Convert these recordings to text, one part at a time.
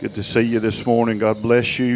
Good to see you this morning. God bless you.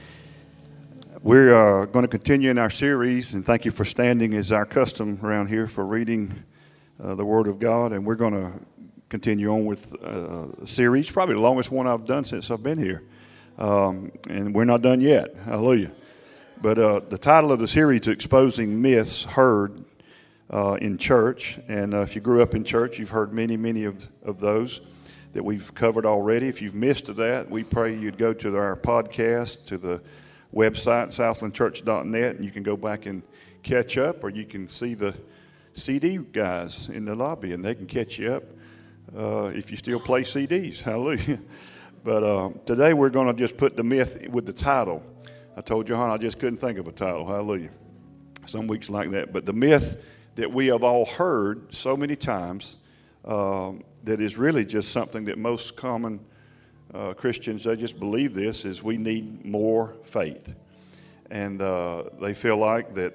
We're going to continue in our series, and thank you for standing as our custom around here for reading the Word of God. And we're going to continue on with a series, probably the longest one I've done since I've been here. And we're not done yet. Hallelujah. But the title of the series is Exposing Myths Heard in Church. And if you grew up in church, you've heard many of those that we've covered already. If you've missed that, we pray you'd go to our podcast, to the website, southlandchurch.net, and you can go back and catch up, or you can see the CD guys in the lobby, and they can catch you up if you still play CDs. Hallelujah. But today we're going to just put the myth with the title. I told John I just couldn't think of a title. Hallelujah. Some weeks like that. But the myth that we have all heard so many times, that is really just something that most common Christians, they just believe this, is we need more faith. And they feel like that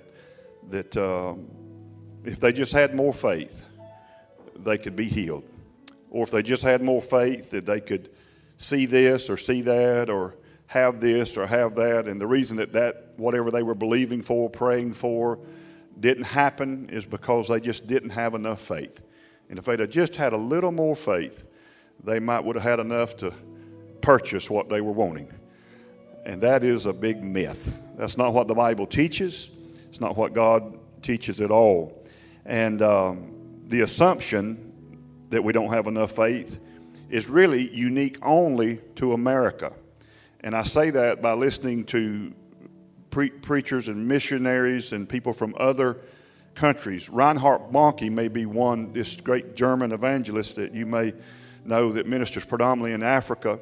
if they just had more faith, they could be healed. Or if they just had more faith, that they could see this or see that, or have this or have that. And the reason that whatever they were believing for, praying for, didn't happen is because they just didn't have enough faith. And if they'd have just had a little more faith, they would have had enough to purchase what they were wanting. And that is a big myth. That's not what the Bible teaches. It's not what God teaches at all. And the assumption that we don't have enough faith is really unique only to America. And I say that by listening to preachers and missionaries and people from other countries. Reinhard Bonnke may be one, this great German evangelist that you may know that ministers predominantly in Africa.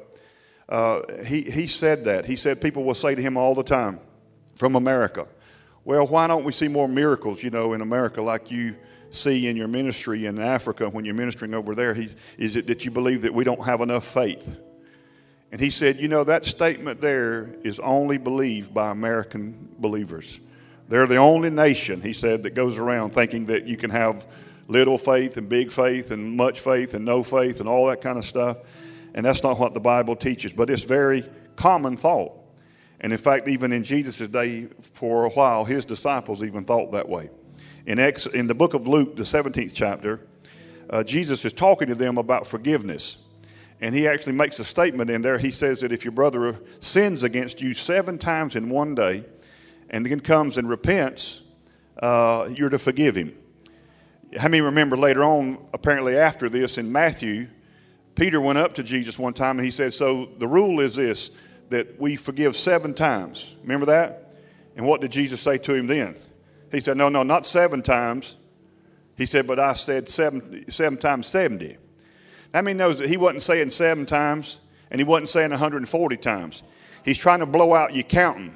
He said that. He said people will say to him all the time from America, well, why don't we see more miracles, in America like you see in your ministry in Africa when you're ministering over there? Is it that you believe that we don't have enough faith? And he said, that statement there is only believed by American believers. They're the only nation, he said, that goes around thinking that you can have little faith and big faith and much faith and no faith and all that kind of stuff. And that's not what the Bible teaches, but it's very common thought. And in fact, even in Jesus' day, for a while, his disciples even thought that way. In the book of Luke, the 17th chapter, Jesus is talking to them about forgiveness. And he actually makes a statement in there. He says that if your brother sins against you 7 times in one day, and then comes and repents, you're to forgive him. How many remember later on, apparently after this in Matthew, Peter went up to Jesus one time and he said, so the rule is this, that we forgive 7 times. Remember that? And what did Jesus say to him then? He said, no, not 7 times. He said, but I said 7 times 70. How many knows that he wasn't saying 7 times and he wasn't saying 140 times? He's trying to blow out your counting.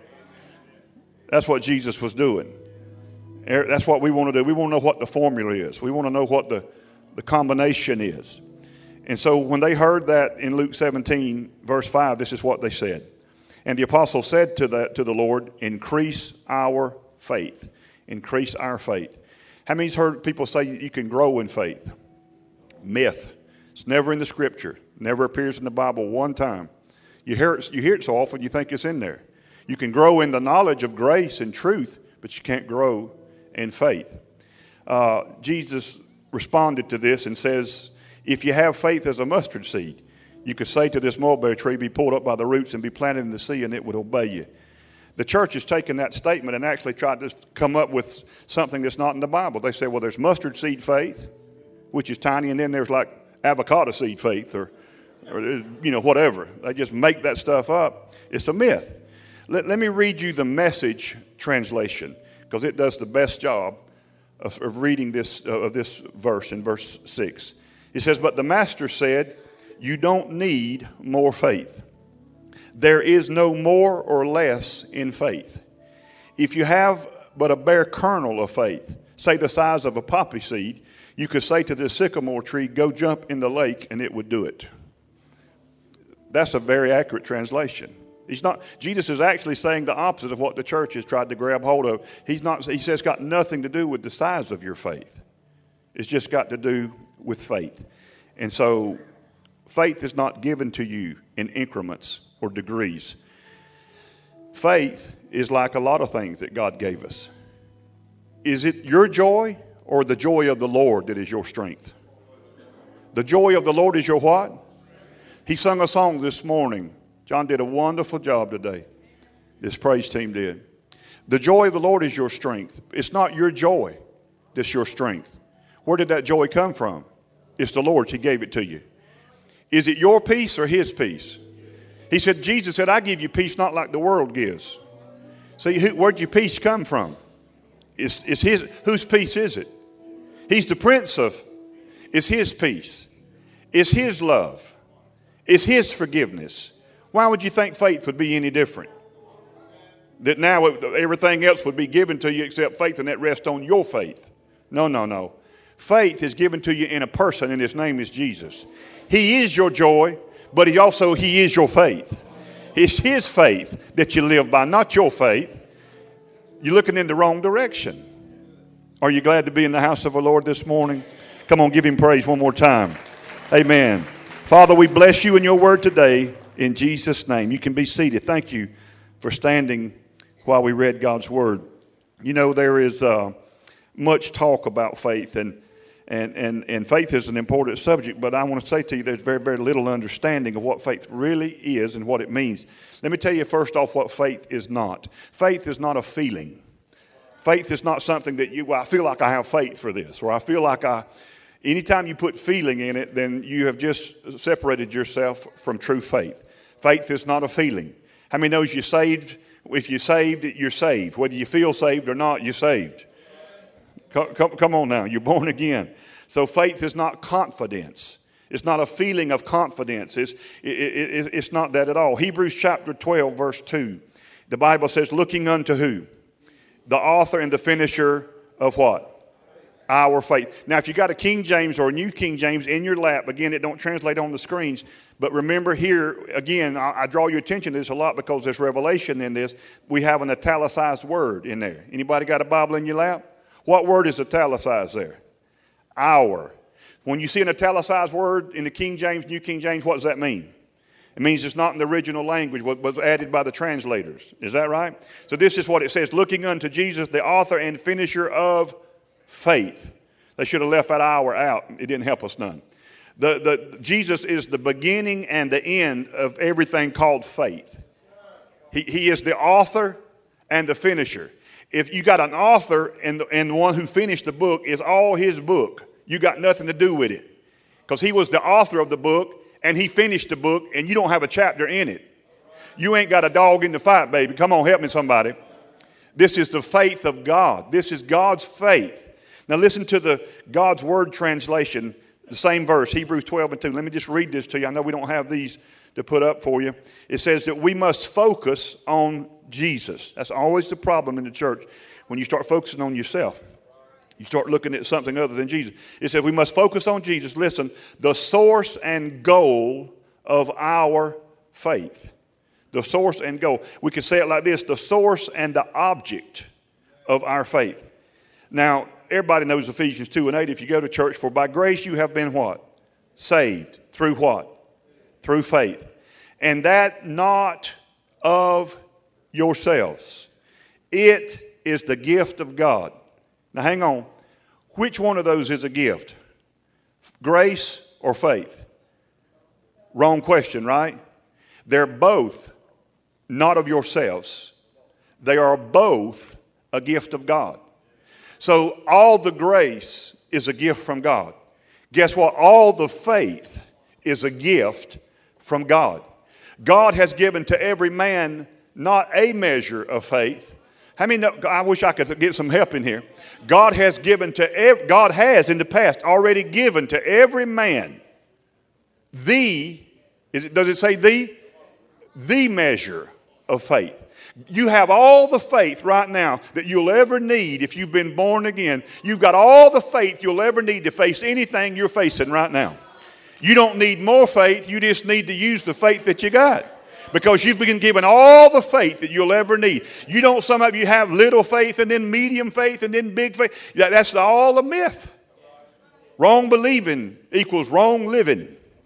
That's what Jesus was doing. That's what we want to do. We want to know what the formula is. We want to know what the combination is. And so when they heard that in Luke 17, verse 5, this is what they said. And the apostle said to the Lord, increase our faith. Increase our faith. How many's heard people say you can grow in faith? Myth. It's never in the scripture. Never appears in the Bible one time. You hear it so often you think it's in there. You can grow in the knowledge of grace and truth, but you can't grow in faith. Jesus responded to this and says, if you have faith as a mustard seed, you could say to this mulberry tree, be pulled up by the roots and be planted in the sea, and it would obey you. The church has taken that statement and actually tried to come up with something that's not in the Bible. They say, well, there's mustard seed faith, which is tiny, and then there's like avocado seed faith or whatever. They just make that stuff up. It's a myth. Let me read you the Message translation, because it does the best job of reading this verse in verse 6. It says, but the master said, you don't need more faith. There is no more or less in faith. If you have but a bare kernel of faith, say the size of a poppy seed, you could say to the sycamore tree, go jump in the lake, and it would do it. That's a very accurate translation. Jesus is actually saying the opposite of what the church has tried to grab hold of. He says it's got nothing to do with the size of your faith. It's just got to do with faith. And so faith is not given to you in increments or degrees. Faith is like a lot of things that God gave us. Is it your joy or the joy of the Lord that is your strength? The joy of the Lord is your what? He sung a song this morning. John did a wonderful job today. This praise team did. The joy of the Lord is your strength. It's not your joy that's your strength. Where did that joy come from? It's the Lord's. He gave it to you. Is it your peace or His peace? He said, Jesus said, I give you peace not like the world gives. See, where'd your peace come from? It's His. Whose peace is it? He's the Prince of. It's His peace. It's His love. It's His forgiveness. Why would you think faith would be any different? That now everything else would be given to you except faith, and that rests on your faith. No, no, no. Faith is given to you in a person, and His name is Jesus. He is your joy, but He is your faith. It's His faith that you live by, not your faith. You're looking in the wrong direction. Are you glad to be in the house of the Lord this morning? Come on, give Him praise one more time. Amen. Father, we bless You in Your word today in Jesus' name. You can be seated. Thank you for standing while we read God's word. You know, there is much talk about faith, and faith is an important subject, but I want to say to you there's very, very little understanding of what faith really is and what it means. Let me tell you first off what faith is not. Faith is not a feeling. Faith is not something that I feel like I have faith for this, or I feel like anytime you put feeling in it, then you have just separated yourself from true faith. Faith is not a feeling. How many knows you're saved? If you're saved, you're saved. Whether you feel saved or not, you're saved. Come on now, you're born again. So faith is not confidence. It's not a feeling of confidence. It's not that at all. Hebrews chapter 12, verse 2. The Bible says, looking unto who? The author and the finisher of what? Our faith. Now, if you got a King James or a New King James in your lap, again, it don't translate on the screens. But remember here, again, I draw your attention to this a lot because there's revelation in this. We have an italicized word in there. Anybody got a Bible in your lap? What word is italicized there? Our. When you see an italicized word in the King James, New King James, what does that mean? It means it's not in the original language, what was added by the translators. Is that right? So this is what it says, looking unto Jesus, the author and finisher of faith. They should have left that hour out. It didn't help us none. Jesus is the beginning and the end of everything called faith. He is the author and the finisher. If you got an author and the one who finished the book is all his book, you got nothing to do with it. Because he was the author of the book and he finished the book and you don't have a chapter in it. You ain't got a dog in the fight, baby. Come on, help me somebody. This is the faith of God. This is God's faith. Now listen to the God's Word translation, the same verse, Hebrews 12 and 2. Let me just read this to you. I know we don't have these to put up for you. It says that we must focus on Jesus. That's always the problem in the church. When you start focusing on yourself, you start looking at something other than Jesus. It says we must focus on Jesus. Listen, the source and goal of our faith. The source and goal. We could say it like this, the source and the object of our faith. Now, everybody knows Ephesians 2 and 8. If you go to church, for by grace you have been what? Saved. Through what? Through faith. And that not of yourselves. It is the gift of God. Now hang on. Which one of those is a gift? Grace or faith? Wrong question, right? They're both not of yourselves. They are both a gift of God. So all the grace is a gift from God. Guess what? All the faith is a gift from God. God has given to every man not a measure of faith. How many know, I wish I could get some help in here. God has in the past already given to every man does it say the measure of faith. You have all the faith right now that you'll ever need if you've been born again. You've got all the faith you'll ever need to face anything you're facing right now. You don't need more faith. You just need to use the faith that you got. Because you've been given all the faith that you'll ever need. Some of you have little faith and then medium faith and then big faith. That's all a myth. Wrong believing equals wrong living.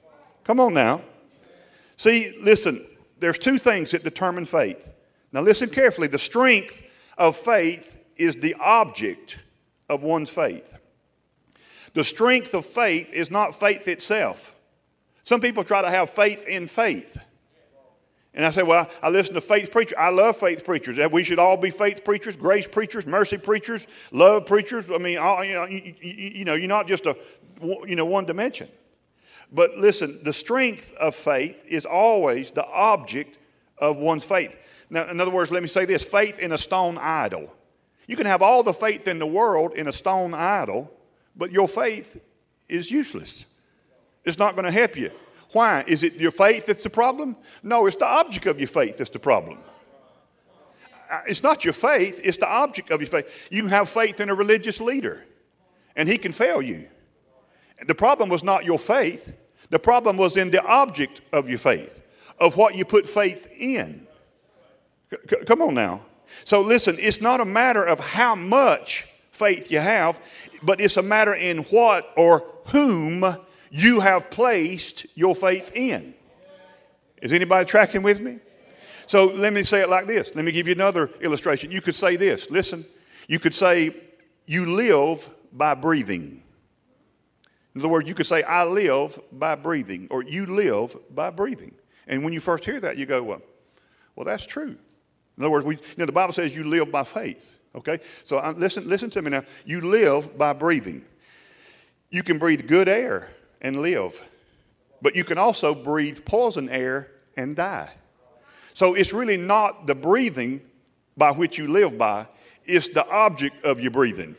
Come on now. See, listen, there's two things that determine faith. Now listen carefully. The strength of faith is the object of one's faith. The strength of faith is not faith itself. Some people try to have faith in faith. And I say, well, I listen to faith preachers. I love faith preachers. We should all be faith preachers, grace preachers, mercy preachers, love preachers. I mean, all, you're not just one dimension. But listen, the strength of faith is always the object of one's faith. Now, in other words, let me say this: faith in a stone idol. You can have all the faith in the world in a stone idol, but your faith is useless. It's not going to help you. Why? Is it your faith that's the problem? No, it's the object of your faith that's the problem. It's not your faith, it's the object of your faith. You can have faith in a religious leader, and he can fail you. The problem was not your faith. The problem was in the object of your faith, of what you put faith in. Come on now. So listen, it's not a matter of how much faith you have, but it's a matter in what or whom you have placed your faith in. Is anybody tracking with me? So let me say it like this. Let me give you another illustration. You could say this. Listen, you could say you live by breathing. In other words, you could say I live by breathing, or you live by breathing. And when you first hear that, you go, well, that's true. In other words, the Bible says you live by faith. Okay? So listen to me now. You live by breathing. You can breathe good air and live. But you can also breathe poison air and die. So it's really not the breathing by which you live by. It's the object of your breathing.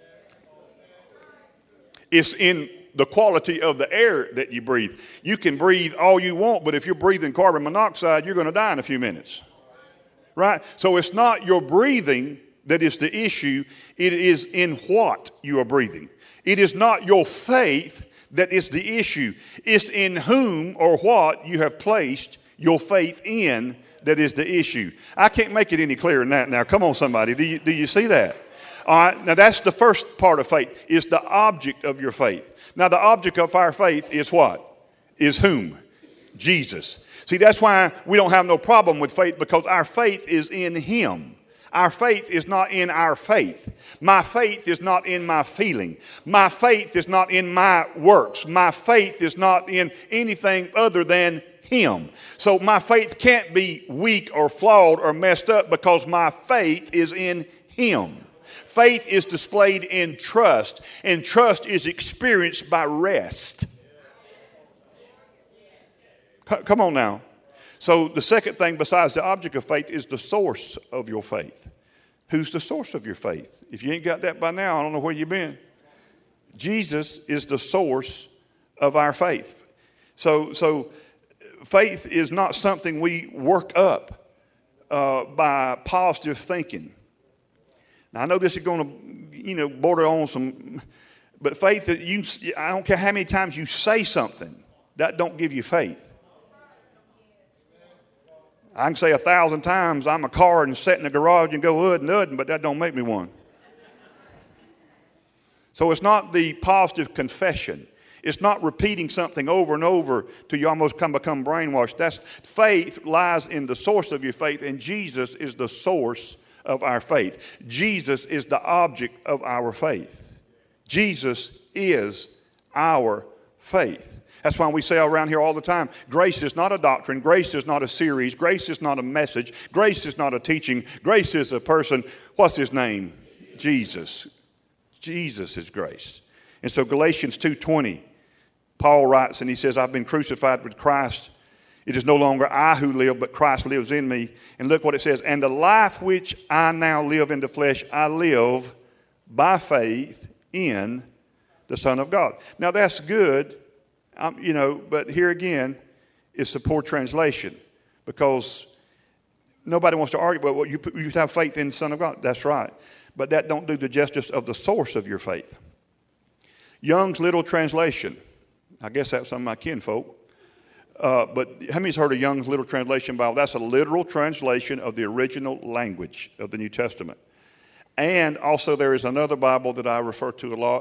It's in the quality of the air that you breathe. You can breathe all you want, but if you're breathing carbon monoxide, you're going to die in a few minutes. Right? So it's not your breathing that is the issue. It is in what you are breathing. It is not your faith that is the issue. It's in whom or what you have placed your faith in that is the issue. I can't make it any clearer than that now. Come on, somebody. Do you see that? All right. Now, that's the first part of faith, is the object of your faith. Now, the object of our faith is what? Is whom? Jesus. See, that's why we don't have no problem with faith, because our faith is in him. Our faith is not in our faith. My faith is not in my feeling. My faith is not in my works. My faith is not in anything other than him. So my faith can't be weak or flawed or messed up, because my faith is in him. Faith is displayed in trust, and trust is experienced by rest. Come on now. So the second thing besides the object of faith is the source of your faith. Who's the source of your faith? If you ain't got that by now, I don't know where you've been. Jesus is the source of our faith. So faith is not something we work up by positive thinking. Now, I know this is going to, border on some, but faith that I don't care how many times you say something, that don't give you faith. I can say 1,000 times I'm a car and sit in the garage and go and but that don't make me one. So it's not the positive confession. It's not repeating something over and over till you almost become brainwashed. That's faith lies in the source of your faith, and Jesus is the source of our faith. Jesus is the object of our faith. Jesus is our faith. That's why we say around here all the time, grace is not a doctrine, grace is not a series, grace is not a message, grace is not a teaching, grace is a person. What's his name? Jesus. Jesus is grace. And so Galatians 2:20, Paul writes, and he says, I've been crucified with Christ. It is no longer I who live, but Christ lives in me. And look what it says, and the life which I now live in the flesh, I live by faith in the Son of God. Now that's good. But here again, it's a poor translation, because nobody wants to argue, well, you have faith in the Son of God. That's right. But that don't do the justice of the source of your faith. Young's Literal Translation. I guess that's some of my kinfolk. But how many's heard of Young's Literal Translation Bible? That's a literal translation of the original language of the New Testament. And also there is another Bible that I refer to a lot.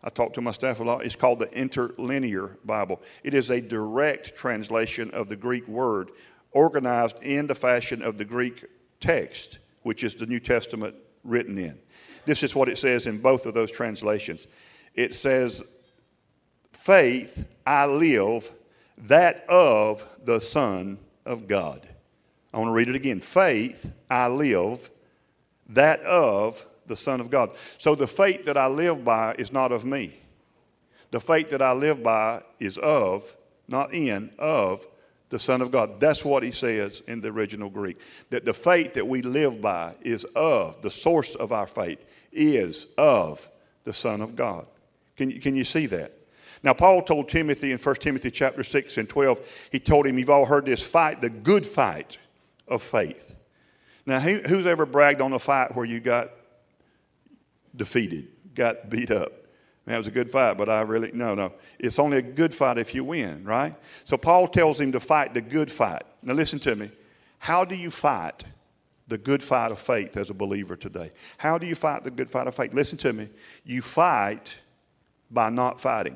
I talk to my staff a lot. It's called the Interlinear Bible. It is a direct translation of the Greek word, organized in the fashion of the Greek text, which is the New Testament written in. This is what it says in both of those translations. It says, faith I live, that of the Son of God. I want to read it again. Faith I live, that of the Son of God. So the faith that I live by is not of me. The faith that I live by is of, not in, of the Son of God. That's what he says in the original Greek. That the faith that we live by is of, the source of our faith is of the Son of God. Can you see that? Now, Paul told Timothy in 1 Timothy chapter 6 and 12, he told him, you've all heard this, fight the good fight of faith. Now, who's ever bragged on a fight where you got defeated, got beat up? Man, it was a good fight, but no. It's only a good fight if you win, right? So Paul tells him to fight the good fight. Now listen to me. How do you fight the good fight of faith as a believer today? How do you fight the good fight of faith? Listen to me. You fight by not fighting.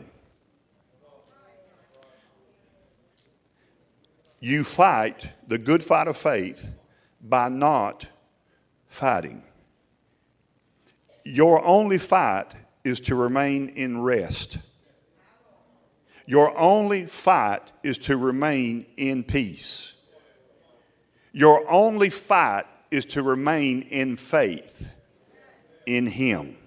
You fight the good fight of faith by not fighting. Your only fight is to remain in rest. Your only fight is to remain in peace. Your only fight is to remain in faith in Him.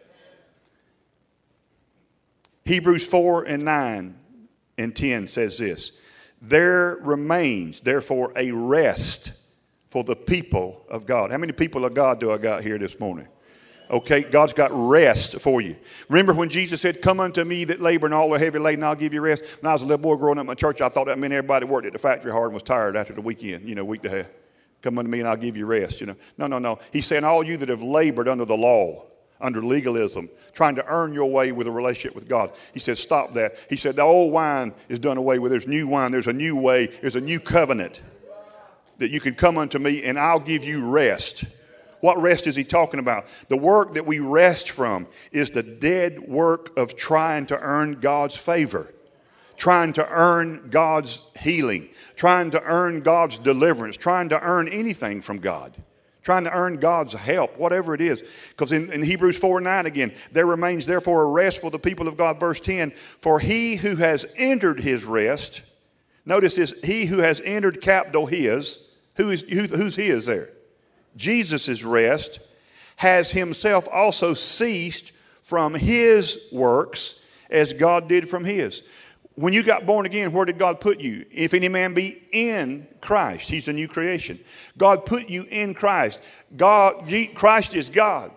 Hebrews 4 and 9 and 10 says this. There remains, therefore, a rest for the people of God. How many people of God do I got here this morning? Okay, God's got rest for you. Remember when Jesus said, come unto me that labor and all are heavy laden, I'll give you rest. When I was a little boy growing up in my church, I thought that meant everybody worked at the factory hard and was tired after the weekend, week and a half. Come unto me and I'll give you rest, No. He's saying all you that have labored under the law, under legalism, trying to earn your way with a relationship with God. He said, stop that. He said, the old wine is done away with. There's new wine. There's a new way. There's a new covenant that you can come unto me and I'll give you rest. What rest is he talking about? The work that we rest from is the dead work of trying to earn God's favor, trying to earn God's healing, trying to earn God's deliverance, trying to earn anything from God, trying to earn God's help, whatever it is. Because in Hebrews 4:9 again, there remains therefore a rest for the people of God. Verse 10, for he who has entered his rest, notice this, he who has entered capital his, who's his there? Jesus' rest, has himself also ceased from his works as God did from his. When you got born again, where did God put you? If any man be in Christ, he's a new creation. God put you in Christ. Christ is God,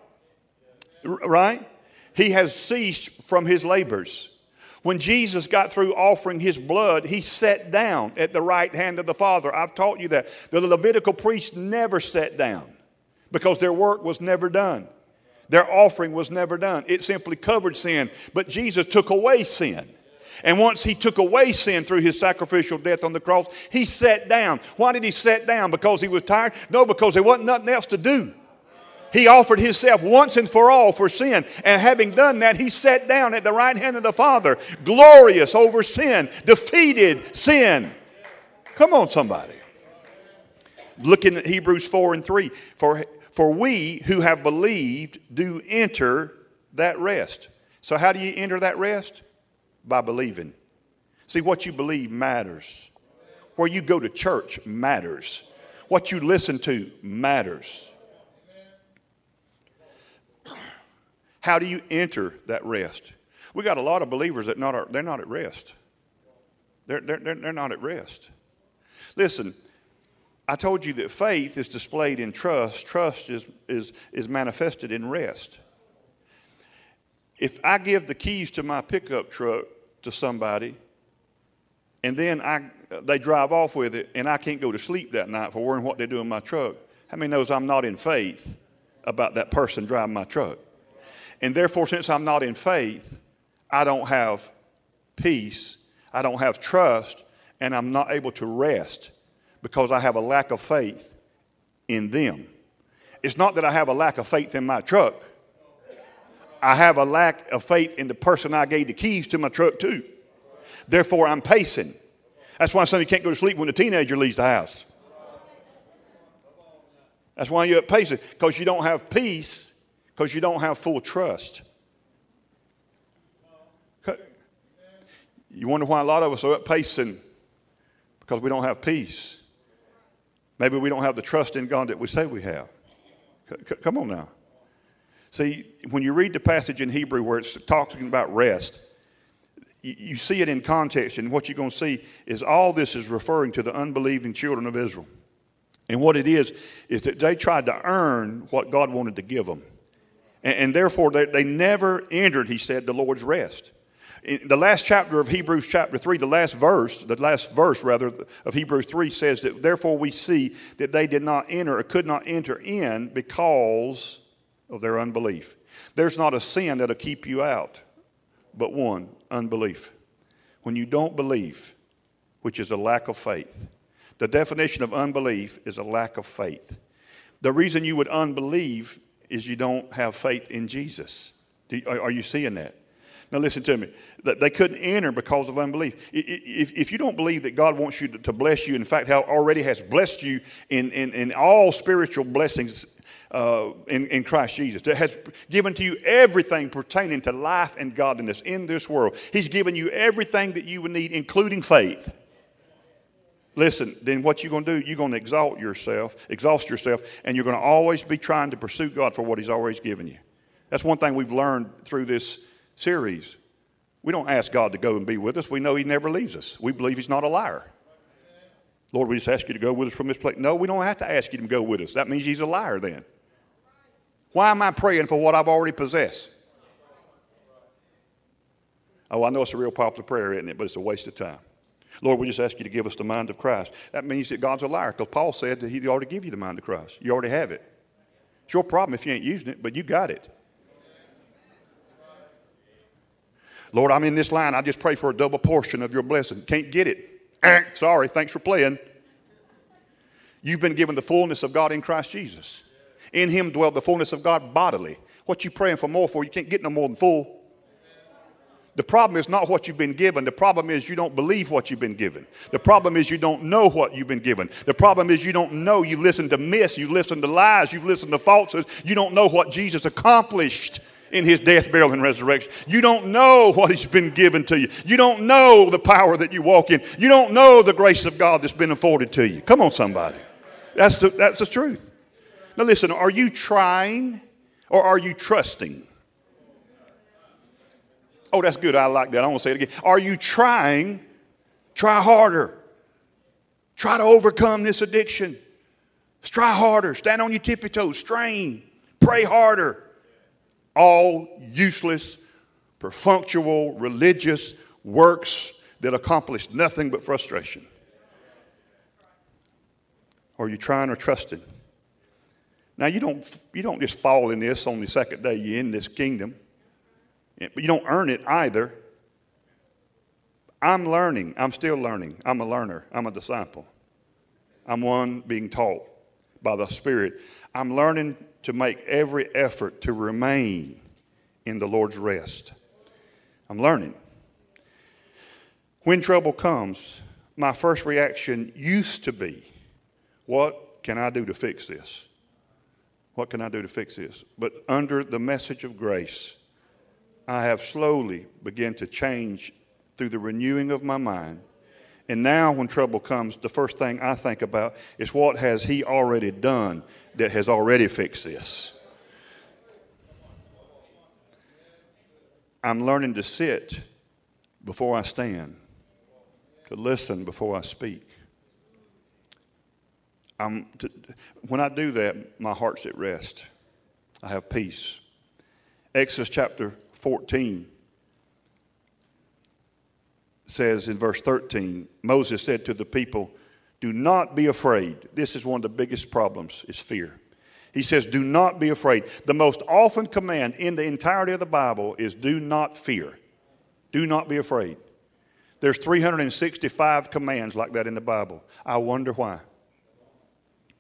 right? He has ceased from his labors. When Jesus got through offering his blood, he sat down at the right hand of the Father. I've taught you that. The Levitical priests never sat down because their work was never done. Their offering was never done. It simply covered sin. But Jesus took away sin. And once he took away sin through his sacrificial death on the cross, he sat down. Why did he sit down? Because he was tired? No, because there wasn't nothing else to do. He offered himself once and for all for sin. And having done that, he sat down at the right hand of the Father, glorious over sin, defeated sin. Come on, somebody. Looking at Hebrews 4 and 3. For we who have believed do enter that rest. So how do you enter that rest? By believing. See, what you believe matters. Where you go to church matters. What you listen to matters. How do you enter that rest? We got a lot of believers that they're not at rest. They're not at rest. Listen, I told you that faith is displayed in trust. Trust is manifested in rest. If I give the keys to my pickup truck to somebody, and then they drive off with it, and I can't go to sleep that night for worrying what they do in my truck, how many knows I'm not in faith about that person driving my truck? And therefore, since I'm not in faith, I don't have peace, I don't have trust, and I'm not able to rest because I have a lack of faith in them. It's not that I have a lack of faith in my truck. I have a lack of faith in the person I gave the keys to my truck to. Therefore, I'm pacing. That's why some of you can't go to sleep when the teenager leaves the house. That's why you're up pacing, because you don't have peace, because you don't have full trust. You wonder why a lot of us are up pacing, because we don't have peace. Maybe we don't have the trust in God that we say we have. Come on now. See, when you read the passage in Hebrew where it's talking about rest, you see it in context, and what you're going to see is all this is referring to the unbelieving children of Israel. And what it is that they tried to earn what God wanted to give them. And therefore, they never entered, he said, the Lord's rest. In the last chapter of Hebrews chapter 3, the last verse of Hebrews 3 says that therefore we see that they did not enter or could not enter in because of their unbelief. There's not a sin that'll keep you out, but one, unbelief. When you don't believe, which is a lack of faith. The definition of unbelief is a lack of faith. The reason you would unbelieve is you don't have faith in Jesus. Are you seeing that? Now listen to me. They couldn't enter because of unbelief. If you don't believe that God wants you to bless you, in fact, how already has blessed you in all spiritual blessings in Christ Jesus, that has given to you everything pertaining to life and godliness in this world. He's given you everything that you would need, including faith. Listen, then what you're going to do, you're going to exhaust yourself, and you're going to always be trying to pursue God for what he's always given you. That's one thing we've learned through this series. We don't ask God to go and be with us. We know he never leaves us. We believe he's not a liar. Lord, we just ask you to go with us from this place. No, we don't have to ask you to go with us. That means he's a liar then. Why am I praying for what I've already possessed? Oh, I know it's a real popular prayer, isn't it? But it's a waste of time. Lord, we just ask you to give us the mind of Christ. That means that God's a liar, because Paul said that he already give you the mind of Christ. You already have it. It's your problem if you ain't using it, but you got it. Lord, I'm in this line. I just pray for a double portion of your blessing. Can't get it. Sorry, thanks for playing. You've been given the fullness of God in Christ Jesus. In him dwelt the fullness of God bodily. What you praying for more for? You can't get no more than full. The problem is not what you've been given. The problem is you don't believe what you've been given. The problem is you don't know what you've been given. The problem is you don't know. You've listened to myths. You've listened to lies. You've listened to falsehoods. You don't know what Jesus accomplished in his death, burial, and resurrection. You don't know what he's been given to you. You don't know the power that you walk in. You don't know the grace of God that's been afforded to you. Come on, somebody. That's the truth. Now listen, are you trying or are you trusting? Oh, that's good. I like that. I want to say it again. Are you trying? Try harder. Try to overcome this addiction. Try harder. Stand on your tippy toes. Strain. Pray harder. All useless, perfunctory, religious works that accomplish nothing but frustration. Are you trying or trusting? Now, you don't just fall in this on the second day you're in this kingdom. But you don't earn it either. I'm learning. I'm still learning. I'm a learner. I'm a disciple. I'm one being taught by the Spirit. I'm learning to make every effort to remain in the Lord's rest. I'm learning. When trouble comes, my first reaction used to be, what can I do to fix this? What can I do to fix this? But under the message of grace, I have slowly begun to change through the renewing of my mind. And now when trouble comes, the first thing I think about is what has he already done that has already fixed this. I'm learning to sit before I stand, to listen before I speak. When I do that, my heart's at rest. I have peace. Exodus chapter 14 says in verse 13, Moses said to the people, do not be afraid. This is one of the biggest problems, is fear. He says, do not be afraid. The most often command in the entirety of the Bible is do not fear. Do not be afraid. There's 365 commands like that in the Bible. I wonder why.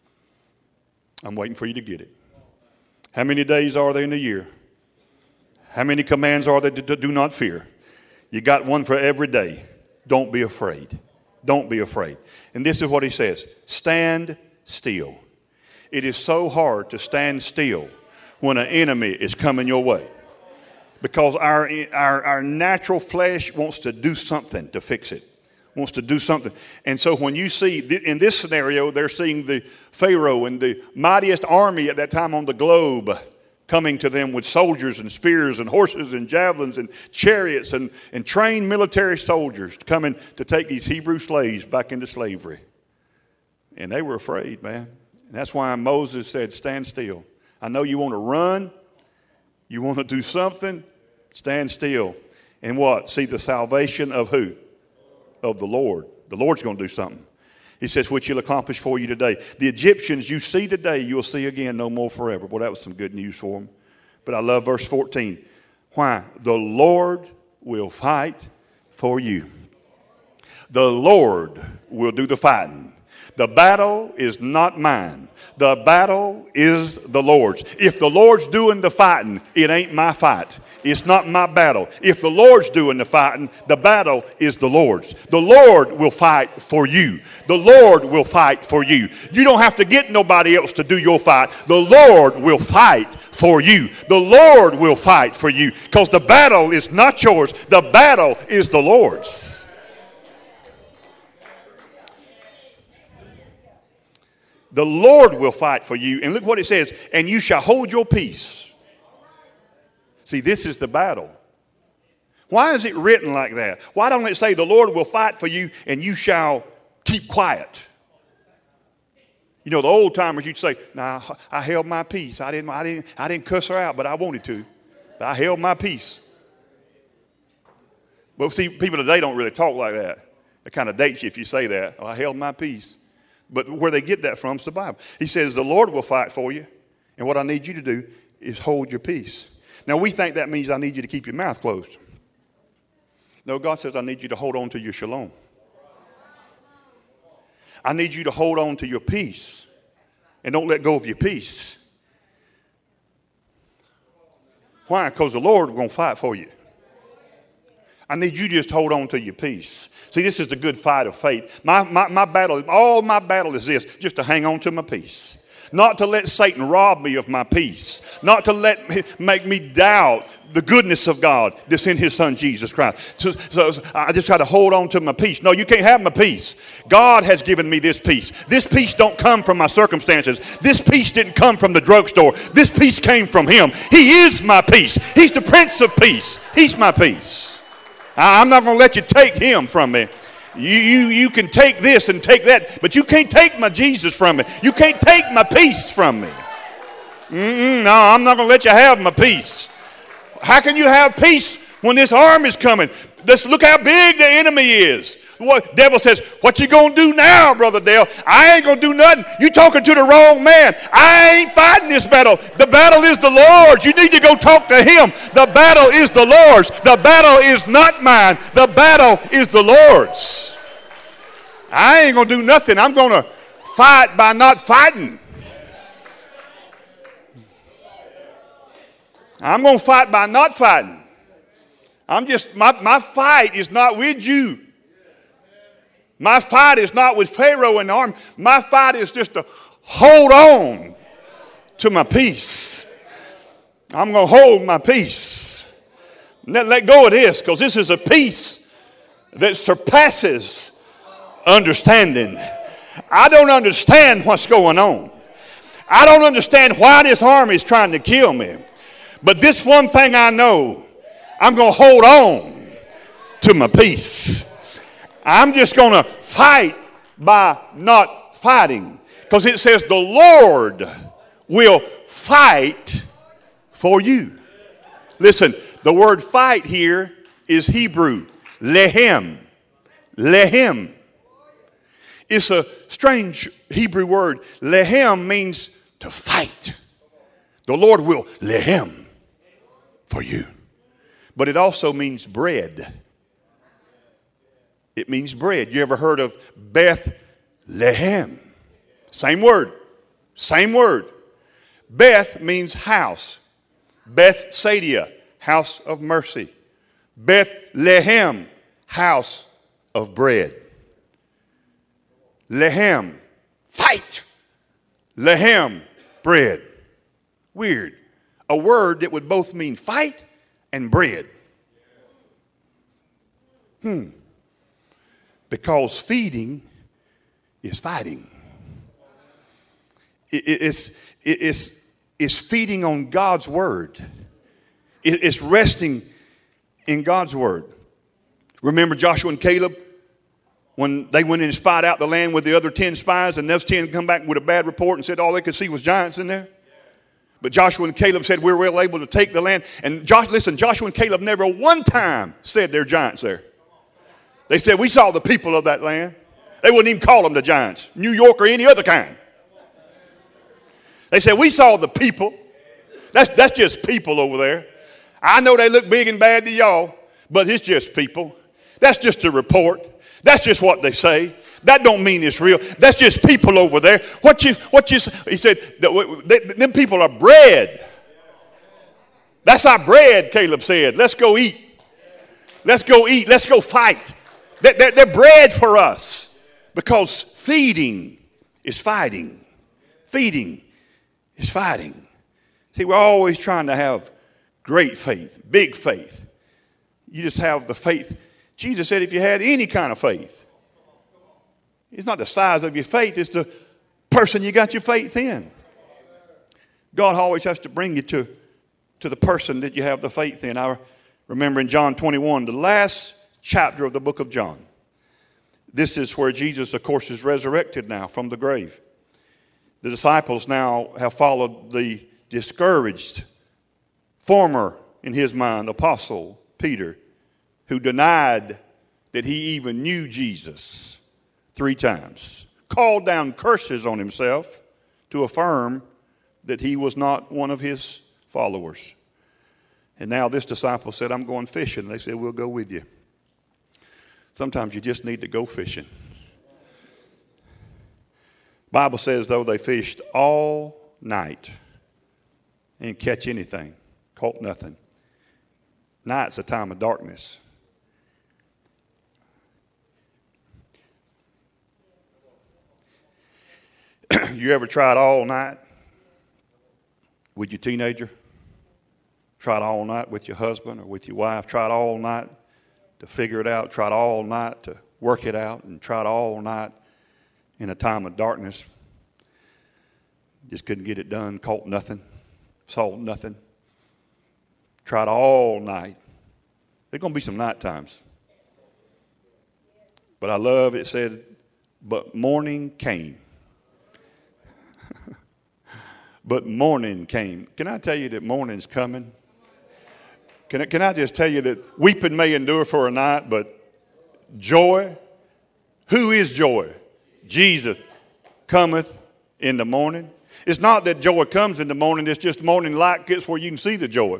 I'm waiting for you to get it. How many days are there in a year? How many commands are there to do not fear? You got one for every day. Don't be afraid. Don't be afraid. And this is what he says. Stand still. It is so hard to stand still when an enemy is coming your way. Because our natural flesh wants to do something to fix it. Wants to do something. And so when you see, in this scenario, they're seeing the Pharaoh and the mightiest army at that time on the globe coming to them with soldiers and spears and horses and javelins and chariots and trained military soldiers coming to take these Hebrew slaves back into slavery. And they were afraid, man. And that's why Moses said, stand still. I know you want to run. You want to do something. Stand still. And what? See the salvation of who? Of the Lord. The Lord's going to do something. He says, which he'll accomplish for you today. The Egyptians you see today, you'll see again no more forever. Well, that was some good news for them. But I love verse 14. Why? The Lord will fight for you. The Lord will do the fighting. The battle is not mine. The battle is the Lord's. If the Lord's doing the fighting, it ain't my fight. It's not my battle. If the Lord's doing the fighting, the battle is the Lord's. The Lord will fight for you. The Lord will fight for you. You don't have to get nobody else to do your fight. The Lord will fight for you. The Lord will fight for you because the battle is not yours. The battle is the Lord's. The Lord will fight for you. And look what it says, and you shall hold your peace. See, this is the battle. Why is it written like that? Why don't it say the Lord will fight for you and you shall keep quiet? You know, the old timers used to say, "Nah, I held my peace. I didn't cuss her out, but I wanted to. But I held my peace." But see, people today don't really talk like that. It kind of dates you if you say that. "Oh, I held my peace." But where they get that from is the Bible. He says the Lord will fight for you, and what I need you to do is hold your peace. Now, we think that means I need you to keep your mouth closed. No, God says I need you to hold on to your shalom. I need you to hold on to your peace and don't let go of your peace. Why? Because the Lord is going to fight for you. I need you to just hold on to your peace. See, this is the good fight of faith. My battle, all my battle is this, just to hang on to my peace. Not to let Satan rob me of my peace. Not to make me doubt the goodness of God that's in his son Jesus Christ. So I just got to hold on to my peace. No, you can't have my peace. God has given me this peace. This peace don't come from my circumstances. This peace didn't come from the drugstore. This peace came from him. He is my peace. He's the Prince of Peace. He's my peace. I'm not going to let you take him from me. You can take this and take that, but you can't take my Jesus from me. You can't take my peace from me. No, I'm not going to let you have my peace. How can you have peace when this arm is coming? Let's look how big the enemy is. What devil says, what you going to do now, Brother Dale? I ain't going to do nothing. You talking to the wrong man. I ain't fighting this battle. The battle is the Lord's. You need to go talk to him. The battle is the Lord's. The battle is not mine. The battle is the Lord's. I ain't going to do nothing. I'm going to fight by not fighting. I'm going to fight by not fighting. My fight is not with you. My fight is not with Pharaoh and the army. My fight is just to hold on to my peace. I'm going to hold my peace. Let go of this, because this is a peace that surpasses understanding. I don't understand what's going on. I don't understand why this army is trying to kill me. But this one thing I know, I'm going to hold on to my peace. I'm just going to fight by not fighting. Because it says the Lord will fight for you. Listen, the word fight here is Hebrew. Lehem. Lehem. It's a strange Hebrew word. Lehem means to fight. The Lord will lehem for you. But it also means bread. It means bread. You ever heard of Bethlehem? Same word. Same word. Beth means house. Bethsaida, house of mercy. Bethlehem, house of bread. Lehem, fight. Lehem, bread. Weird. A word that would both mean fight and bread. Because feeding is fighting. It's feeding on God's word. It's resting in God's word. Remember Joshua and Caleb when they went in and spied out the land with the other 10 spies, and those 10 come back with a bad report and said all they could see was giants in there? But Joshua and Caleb said we're well able to take the land. And Joshua and Caleb never one time said there are giants there. They said we saw the people of that land. They wouldn't even call them the giants, New York or any other kind. They said we saw the people. That's just people over there. I know they look big and bad to y'all, but it's just people. That's just a report. That's just what they say. That don't mean it's real. That's just people over there. He said, them people are bread. That's our bread, Caleb said. Let's go eat. Let's go eat. Let's go fight. They're bread for us because feeding is fighting. Feeding is fighting. See, we're always trying to have great faith, big faith. You just have the faith. Jesus said if you had any kind of faith, it's not the size of your faith, it's the person you got your faith in. God always has to bring you to the person that you have the faith in. I remember in John 21, the last chapter of the book of John. This is where Jesus, of course, is resurrected now from the grave. The disciples now have followed the discouraged former, in his mind, apostle Peter, who denied that he even knew Jesus 3 times, called down curses on himself to affirm that he was not one of his followers. And now this disciple said, I'm going fishing. They said, we'll go with you. Sometimes you just need to go fishing. The Bible says, though, they fished all night and didn't catch anything, caught nothing. Night's a time of darkness. You ever tried all night with your teenager? Tried all night with your husband or with your wife? Tried all night to figure it out? Tried all night to work it out? And tried all night in a time of darkness? Just couldn't get it done, caught nothing, saw nothing. Tried all night. There's going to be some night times. But I love it said, but morning came. But morning came. Can I tell you that morning's coming? Can I just tell you that weeping may endure for a night, but joy, who is joy? Jesus cometh in the morning. It's not that joy comes in the morning, it's just morning light gets where you can see the joy.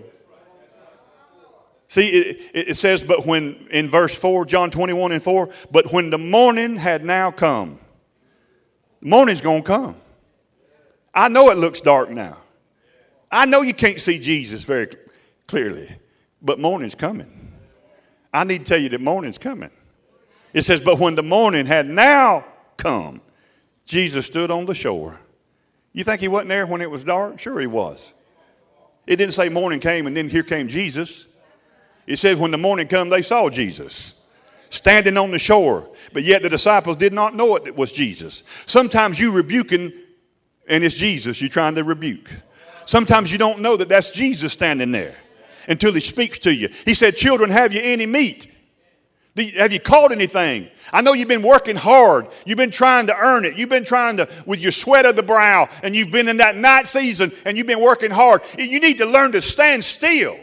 See, it says, but when, in verse 4, John 21 and 4, but when the morning had now come, the morning's going to come. I know it looks dark now. I know you can't see Jesus very clearly, but morning's coming. I need to tell you that morning's coming. It says, but when the morning had now come, Jesus stood on the shore. You think he wasn't there when it was dark? Sure he was. It didn't say morning came and then here came Jesus. It said when the morning come, they saw Jesus standing on the shore. But yet the disciples did not know it was Jesus. Sometimes you rebuking and it's Jesus you're trying to rebuke. Sometimes you don't know that that's Jesus standing there until he speaks to you. He said, children, have you any meat? Have you caught anything? I know you've been working hard. You've been trying to earn it. You've been trying to, with your sweat of the brow, and you've been in that night season, and you've been working hard. You need to learn to stand still.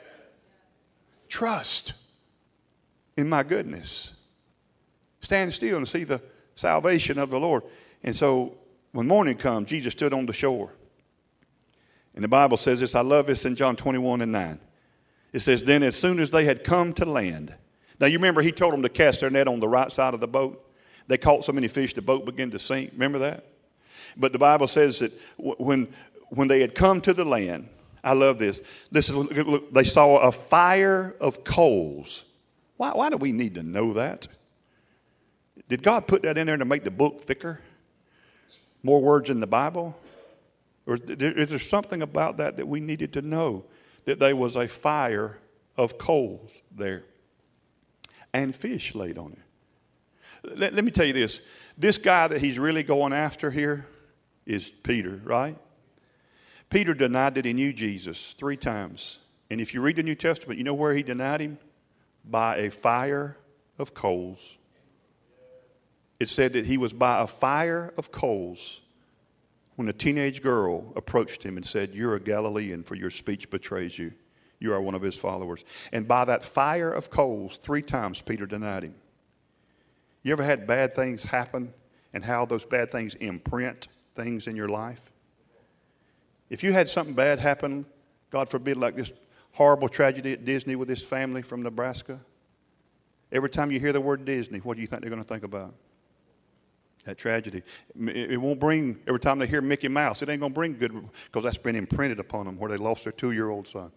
Trust in my goodness. Stand still and see the salvation of the Lord. And so when morning comes, Jesus stood on the shore. And the Bible says this, I love this in John 21 and 9. It says, then as soon as they had come to land. Now you remember he told them to cast their net on the right side of the boat. They caught so many fish the boat began to sink. Remember that? But the Bible says that when they had come to the land, I love this. Listen, look, they saw a fire of coals. Why do we need to know that? Did God put that in there to make the book thicker? More words in the Bible? Or is there something about that we needed to know? That there was a fire of coals there. And fish laid on it. Let me tell you this. This guy that he's really going after here is Peter, right? Peter denied that he knew Jesus 3 times. And if you read the New Testament, you know where he denied him? By a fire of coals. It said that he was by a fire of coals when a teenage girl approached him and said, "You're a Galilean, for your speech betrays you. You are one of his followers." And by that fire of coals, 3 times Peter denied him. You ever had bad things happen and how those bad things imprint things in your life? If you had something bad happen, God forbid, like this horrible tragedy at Disney with this family from Nebraska, every time you hear the word Disney, what do you think they're going to think about? That tragedy. It won't bring, every time they hear Mickey Mouse, it ain't going to bring good, because that's been imprinted upon them where they lost their 2-year-old son.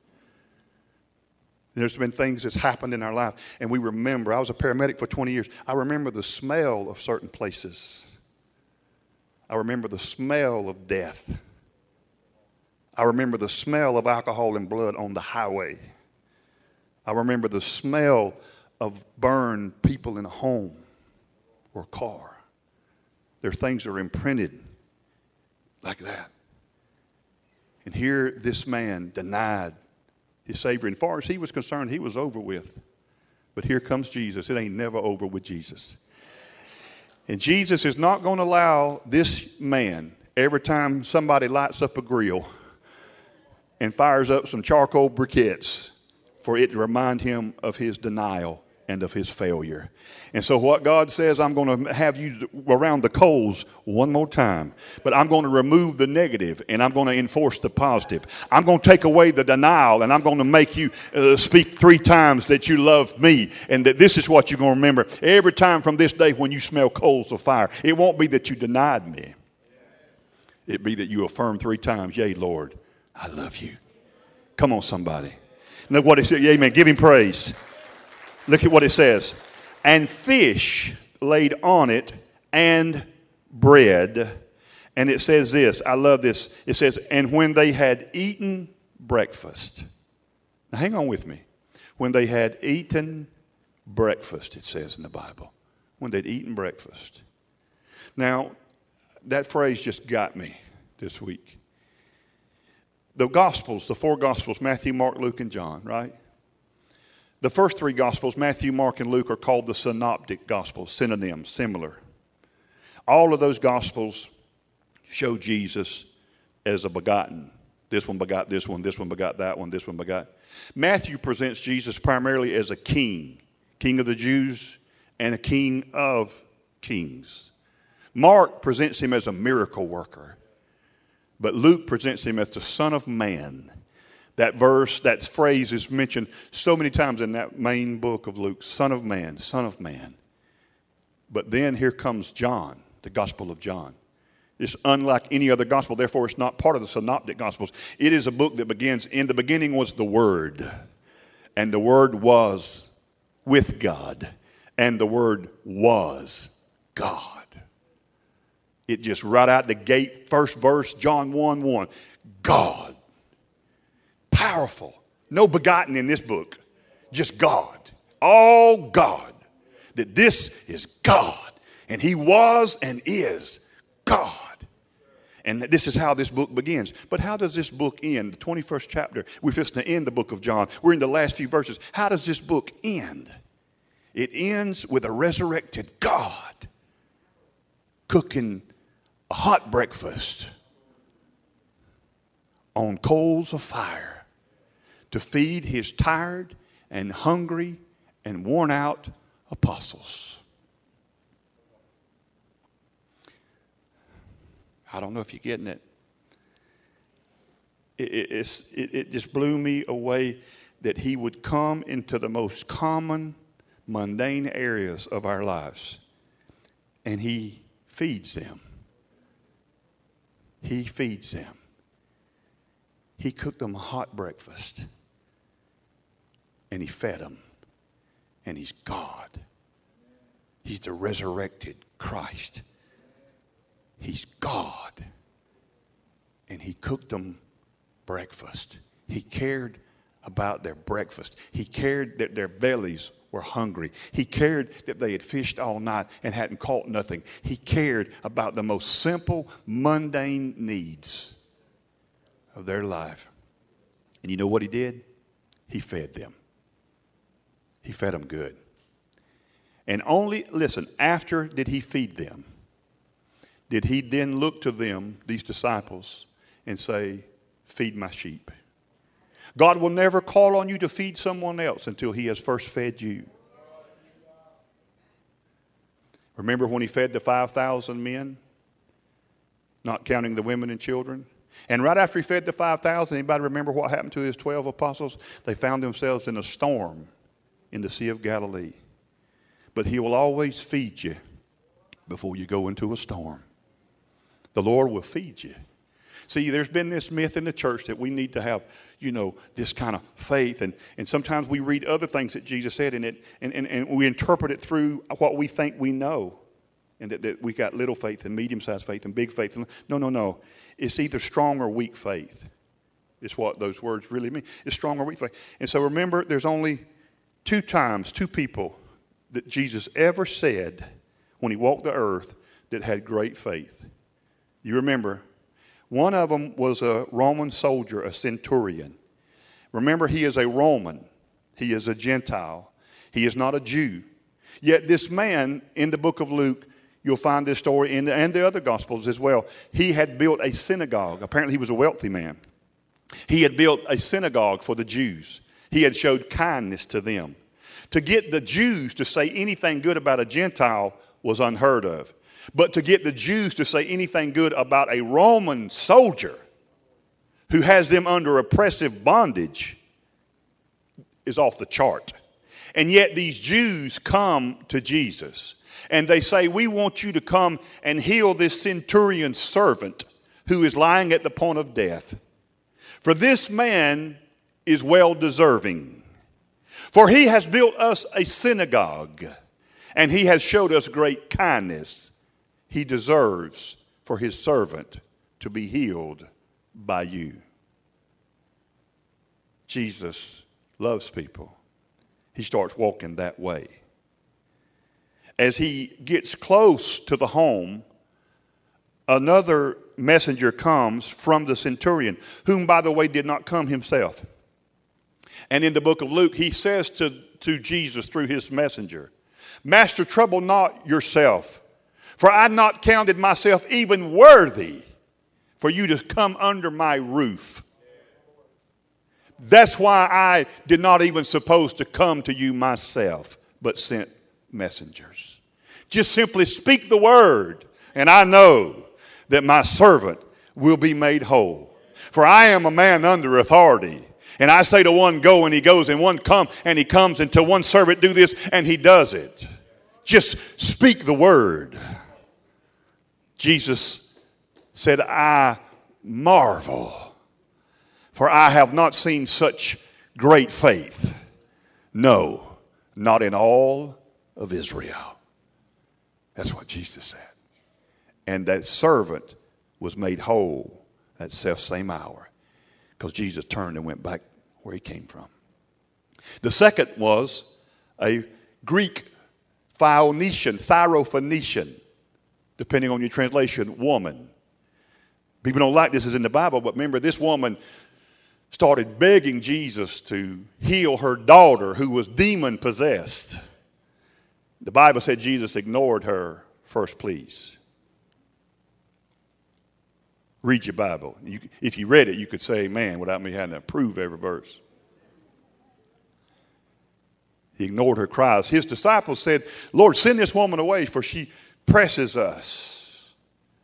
There's been things that's happened in our life, and we remember. I was a paramedic for 20 years. I remember the smell of certain places. I remember the smell of death. I remember the smell of alcohol and blood on the highway. I remember the smell of burned people in a home or a car. There are things that are imprinted like that. And here this man denied his Savior. And as far as he was concerned, he was over with. But here comes Jesus. It ain't never over with Jesus. And Jesus is not going to allow this man, every time somebody lights up a grill and fires up some charcoal briquettes, for it to remind him of his denial and of his failure. And so what God says, I'm going to have you around the coals one more time, but I'm going to remove the negative and I'm going to enforce the positive. I'm going to take away the denial and I'm going to make you speak 3 times that you love me and that this is what you're going to remember every time from this day when you smell coals of fire. It won't be that you denied me. It be that you affirm 3 times, "Yea, Lord, I love you." Come on, somebody. Look what it says. Amen. Give him praise. Look at what it says. And fish laid on it and bread. And it says this. I love this. It says, and when they had eaten breakfast. Now hang on with me. When they had eaten breakfast, it says in the Bible. When they'd eaten breakfast. Now, that phrase just got me this week. The Gospels, the 4 Gospels, Matthew, Mark, Luke, and John, right? The first 3 Gospels, Matthew, Mark, and Luke, are called the Synoptic Gospels, synonyms, similar. All of those Gospels show Jesus as a begotten. This one begot this one begot that one, this one begot. Matthew presents Jesus primarily as a king, king of the Jews and a king of kings. Mark presents him as a miracle worker. But Luke presents him as the Son of Man. That verse, that phrase is mentioned so many times in that main book of Luke. Son of Man, Son of Man. But then here comes John, the Gospel of John. It's unlike any other gospel. Therefore, it's not part of the Synoptic Gospels. It is a book that begins, in the beginning was the Word. And the Word was with God. And the Word was God. It just right out the gate, first verse, John 1:1. God. Powerful. No begotten in this book. Just God. All God. That this is God. And he was and is God. And this is how this book begins. But how does this book end? The 21st chapter. We're just to end the book of John. We're in the last few verses. How does this book end? It ends with a resurrected God cooking a hot breakfast on coals of fire to feed his tired and hungry and worn out apostles. I don't know if you're getting it. It just blew me away that he would come into the most common, mundane areas of our lives and he feeds them. He feeds them. He cooked them a hot breakfast. And he fed them. And he's God. He's the resurrected Christ. He's God. And he cooked them breakfast. He cared about their breakfast. He cared that their bellies were hungry. He cared that they had fished all night and hadn't caught nothing. He cared about the most simple, mundane needs of their life. And you know what he did? He fed them. He fed them good. And only, listen, after did he feed them, did he then look to them, these disciples, and say, feed my sheep. God will never call on you to feed someone else until he has first fed you. Remember when he fed the 5,000 men, not counting the women and children? And right after he fed the 5,000, anybody remember what happened to his 12 apostles? They found themselves in a storm in the Sea of Galilee. But he will always feed you before you go into a storm. The Lord will feed you. See, there's been this myth in the church that we need to have, this kind of faith. And sometimes we read other things that Jesus said in it, and we interpret it through what we think we know. And that we got little faith and medium-sized faith and big faith. No. It's either strong or weak faith. It's what those words really mean. It's strong or weak faith. And so remember, there's only two people that Jesus ever said when he walked the earth that had great faith. You remember, one of them was a Roman soldier, a centurion. Remember, he is a Roman. He is a Gentile. He is not a Jew. Yet this man, in the book of Luke, you'll find this story and the other Gospels as well. He had built a synagogue. Apparently he was a wealthy man. He had built a synagogue for the Jews. He had showed kindness to them. To get the Jews to say anything good about a Gentile was unheard of. But to get the Jews to say anything good about a Roman soldier who has them under oppressive bondage is off the chart. And yet these Jews come to Jesus and they say, we want you to come and heal this centurion's servant who is lying at the point of death. For this man is well deserving. For he has built us a synagogue and he has showed us great kindness. He deserves for his servant to be healed by you. Jesus loves people. He starts walking that way. As he gets close to the home, another messenger comes from the centurion, whom, by the way, did not come himself. And in the book of Luke, he says to Jesus through his messenger, Master, trouble not yourself, for I had not counted myself even worthy for you to come under my roof. That's why I did not even suppose to come to you myself, but sent messengers. Just simply speak the word, and I know that my servant will be made whole. For I am a man under authority. And I say to one, go, and he goes, and one, come, and he comes, and to one servant, do this, and he does it. Just speak the word. Jesus said, I marvel, for I have not seen such great faith. No, not in all of Israel. That's what Jesus said. And that servant was made whole that self-same hour, because Jesus turned and went back where he came from. The second was a Greek Syrophoenician, depending on your translation, woman. People don't like this is in the Bible, but remember, this woman started begging Jesus to heal her daughter who was demon-possessed. The Bible said Jesus ignored her first, please. Read your Bible. If you read it, you could say amen without me having to prove every verse. He ignored her cries. His disciples said, Lord, send this woman away, for she presses us.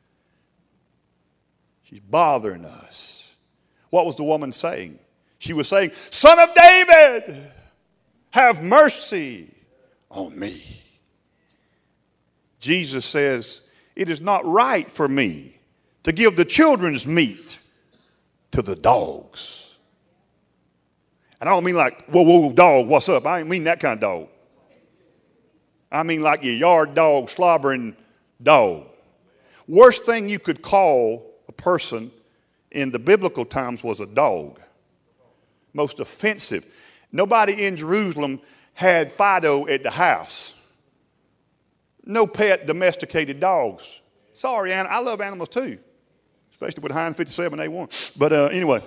She's bothering us. What was the woman saying? She was saying, Son of David, have mercy on me. Jesus says, it is not right for me to give the children's meat to the dogs. And I don't mean like, whoa, whoa, dog, what's up? I ain't mean that kind of dog. I mean like your yard dog, slobbering dog. Worst thing you could call a person in the biblical times was a dog. Most offensive. Nobody in Jerusalem had Fido at the house. No pet domesticated dogs. Sorry, Anna, I love animals too, especially with Heinz 57A1. But anyway,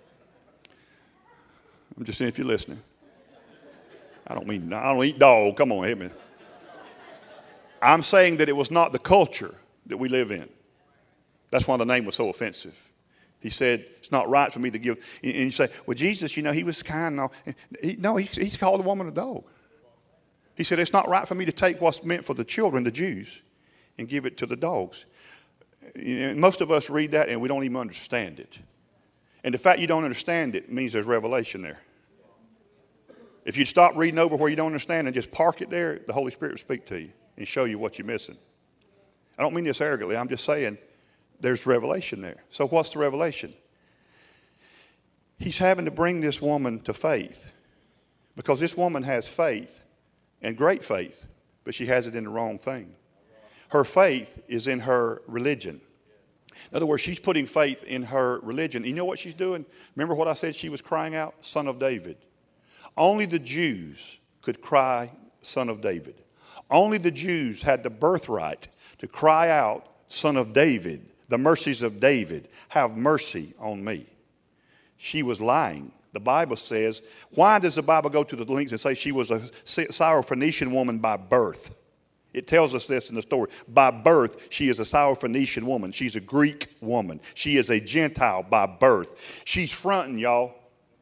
I'm just saying if you're listening. I don't eat dog. Come on, hit me. I'm saying that it was not the culture that we live in. That's why the name was so offensive. He said, it's not right for me to give. And you say, well, Jesus, he was kind. He's called the woman a dog. He said, it's not right for me to take what's meant for the children, the Jews, and give it to the dogs. Most of us read that and we don't even understand it. And the fact you don't understand it means there's revelation there. If you'd stop reading over where you don't understand and just park it there, the Holy Spirit will speak to you and show you what you're missing. I don't mean this arrogantly. I'm just saying there's revelation there. So what's the revelation? He's having to bring this woman to faith because this woman has faith and great faith, but she has it in the wrong thing. Her faith is in her religion. In other words, she's putting faith in her religion. You know what she's doing? Remember what I said she was crying out? Son of David. Only the Jews could cry, Son of David. Only the Jews had the birthright to cry out, Son of David, the mercies of David, have mercy on me. She was lying. The Bible says, why does the Bible go to the lengths and say she was a Syrophoenician woman by birth? It tells us this in the story. By birth, she is a Syrophoenician woman. She's a Greek woman. She is a Gentile by birth. She's fronting, y'all.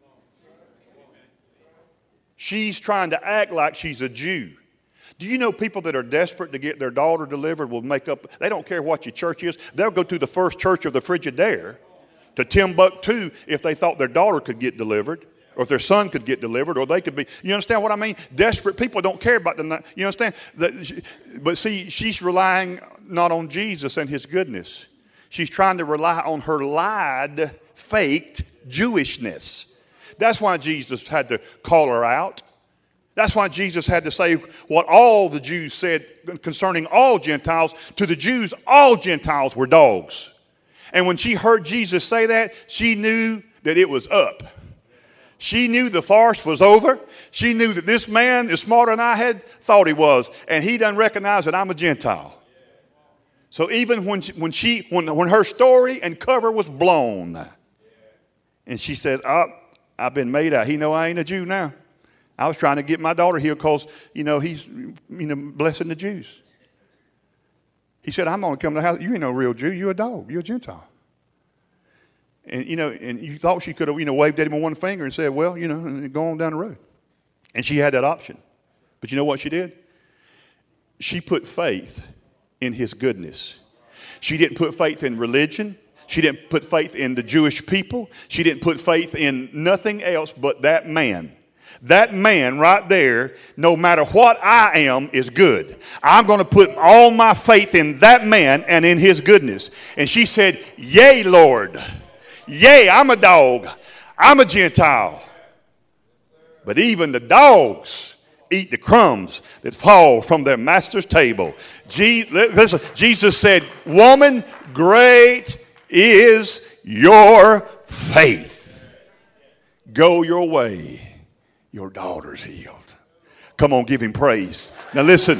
She's trying to act like she's a Jew. Do you know people that are desperate to get their daughter delivered will make up, they don't care what your church is. They'll go to the first church of the Frigidaire to Timbuktu if they thought their daughter could get delivered or if their son could get delivered or they could be. You understand what I mean? Desperate people don't care about the, you understand? But see, she's relying not on Jesus and his goodness. She's trying to rely on her lied, faked Jewishness. That's why Jesus had to call her out. That's why Jesus had to say what all the Jews said concerning all Gentiles. To the Jews, all Gentiles were dogs. And when she heard Jesus say that, she knew that it was up. She knew the farce was over. She knew that this man is smarter than I had thought he was. And he doesn't recognize that I'm a Gentile. So even when her story and cover was blown, and she said, I've been made out. He know I ain't a Jew now. I was trying to get my daughter healed because, he's, blessing the Jews. He said, I'm going to come to the house. You ain't no real Jew. You're a dog. You're a Gentile. And, and you thought she could have, waved at him with one finger and said, well, and go on down the road. And she had that option. But you know what she did? She put faith in his goodness. She didn't put faith in religion. She didn't put faith in the Jewish people. She didn't put faith in nothing else but that man. That man right there, no matter what I am, is good. I'm going to put all my faith in that man and in his goodness. And she said, yea, Lord. Yea, I'm a dog. I'm a Gentile. But even the dogs eat the crumbs that fall from their master's table. Jesus said, woman, great is your faith. Go your way. Your daughter's healed. Come on, give him praise. Now listen.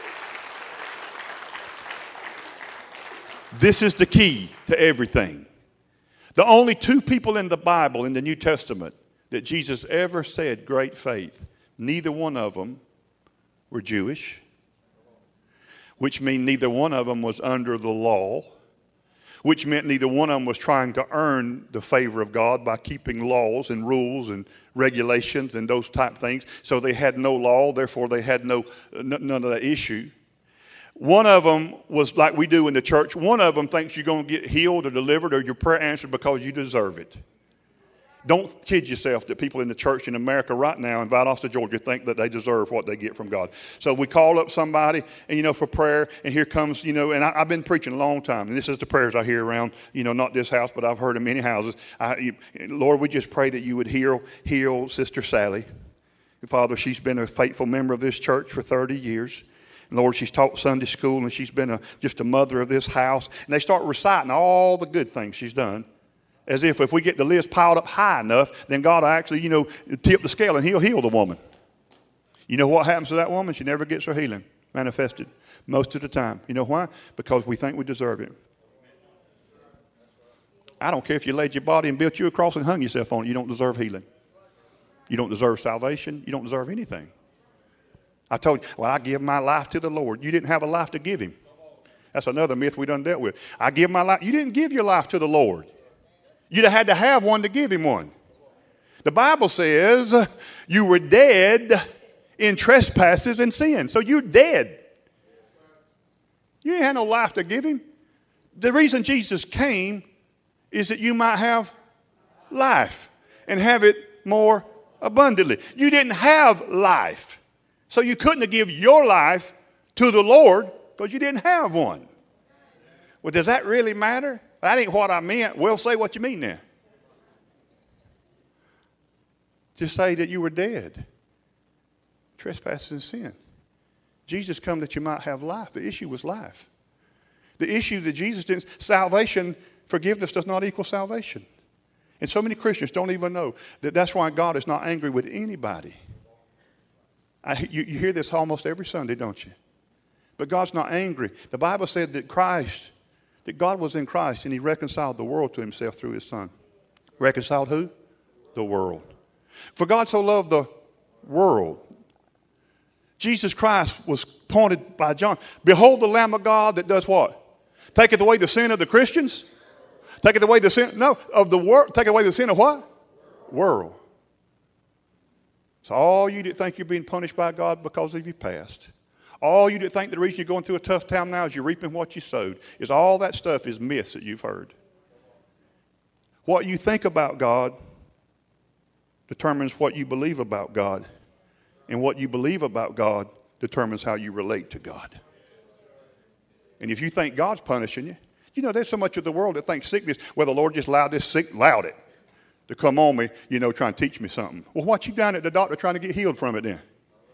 This is the key to everything. The only two people in the Bible, in the New Testament, that Jesus ever said great faith, neither one of them were Jewish, which means neither one of them was under the law, which meant neither one of them was trying to earn the favor of God by keeping laws and rules and regulations and those type things. So they had no law, therefore they had none of that issue. One of them was like we do in the church. One of them thinks you're going to get healed or delivered or your prayer answered because you deserve it. Don't kid yourself that people in the church in America right now in Valdosta, Georgia, think that they deserve what they get from God. So we call up somebody, and, for prayer, and here comes, and I've been preaching a long time, and this is the prayers I hear around, not this house, but I've heard in many houses. Lord, we just pray that you would heal Sister Sally. Father, she's been a faithful member of this church for 30 years. And Lord, she's taught Sunday school, and she's been just a mother of this house. And they start reciting all the good things she's done. As if we get the list piled up high enough, then God will actually, tip the scale and he'll heal the woman. You know what happens to that woman? She never gets her healing manifested most of the time. You know why? Because we think we deserve it. I don't care if you laid your body and built you a cross and hung yourself on it. You don't deserve healing. You don't deserve salvation. You don't deserve anything. I told you, I give my life to the Lord. You didn't have a life to give him. That's another myth we done dealt with. I give my life. You didn't give your life to the Lord. You'd have had to have one to give him one. The Bible says you were dead in trespasses and sin. So you're dead. You ain't had no life to give him. The reason Jesus came is that you might have life and have it more abundantly. You didn't have life. So you couldn't have given your life to the Lord because you didn't have one. Well, does that really matter? That ain't what I meant. Well, say what you mean then. Just say that you were dead. Trespasses and sin. Jesus come that you might have life. The issue was life. The issue that Jesus didn't, salvation, forgiveness does not equal salvation. And so many Christians don't even know that that's why God is not angry with anybody. You hear this almost every Sunday, don't you? But God's not angry. The Bible said that God was in Christ and he reconciled the world to himself through his Son. Reconciled who? The world. For God so loved the world. Jesus Christ was pointed by John. Behold the Lamb of God that does what? Taketh away the sin of the Christians? Taketh away the sin, no, of the world. Take away the sin of what? World. So all you that think you're being punished by God because of your past, all you that think the reason you're going through a tough time now is you're reaping what you sowed, is all that stuff is myths that you've heard. What you think about God determines what you believe about God. And what you believe about God determines how you relate to God. And if you think God's punishing you, there's so much of the world that thinks sickness, well, the Lord just allowed it to come on me, trying to teach me something. Well, what you down at the doctor trying to get healed from it then?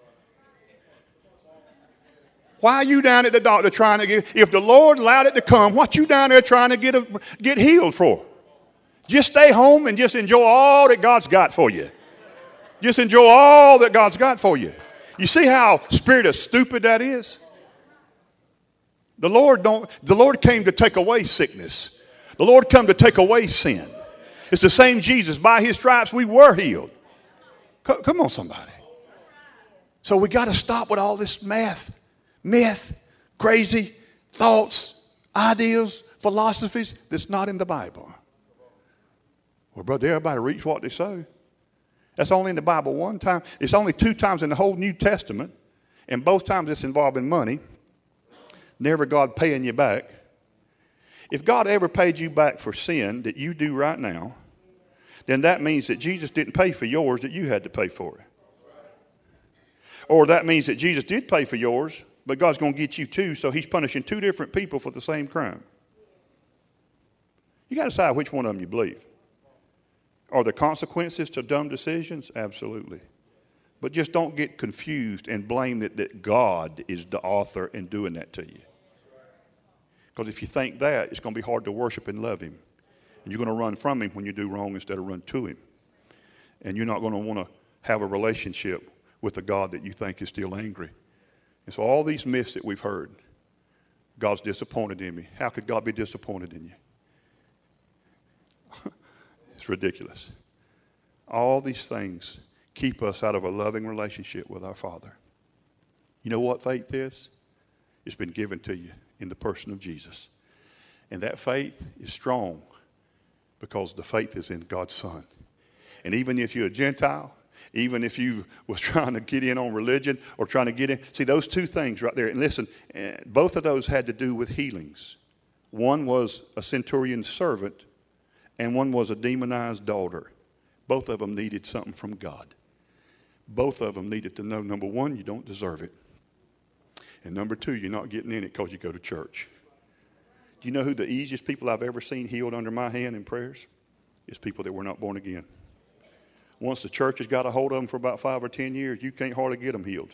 Why are you down at the doctor trying to if the Lord allowed it to come, what you down there trying to get healed for? Just stay home and just enjoy all that God's got for you. Just enjoy all that God's got for you. You see how spirit of stupid that is? The Lord came to take away sickness. The Lord came to take away sin. It's the same Jesus. By his stripes we were healed. Come on, somebody. So we got to stop with all this myth, crazy thoughts, ideas, philosophies that's not in the Bible. Well, brother, everybody reaps what they sow. That's only in the Bible one time. It's only 2 times in the whole New Testament, and both times it's involving money. Never God paying you back. If God ever paid you back for sin that you do right now, then that means that Jesus didn't pay for yours, that you had to pay for it. Or that means that Jesus did pay for yours, but God's going to get you too, so he's punishing 2 different people for the same crime. You got to decide which one of them you believe. Are there consequences to dumb decisions? Absolutely. But just don't get confused and blame that God is the author in doing that to you. Because if you think that, it's going to be hard to worship and love him. And you're going to run from him when you do wrong instead of run to him. And you're not going to want to have a relationship with a God that you think is still angry. And so all these myths that we've heard, God's disappointed in me. How could God be disappointed in you? It's ridiculous. All these things keep us out of a loving relationship with our Father. You know what faith is? It's been given to you in the person of Jesus. And that faith is strong because the faith is in God's Son. And even if you're a Gentile, even if you was trying to get in on religion or trying to get in, see those 2 things right there. And listen, both of those had to do with healings. One was a centurion's servant and one was a demonized daughter. Both of them needed something from God. Both of them needed to know, number one, you don't deserve it. And number two, you're not getting in it because you go to church. Do you know who the easiest people I've ever seen healed under my hand in prayers? It's people that were not born again. Once the church has got a hold of them for about 5 or 10 years, you can't hardly get them healed.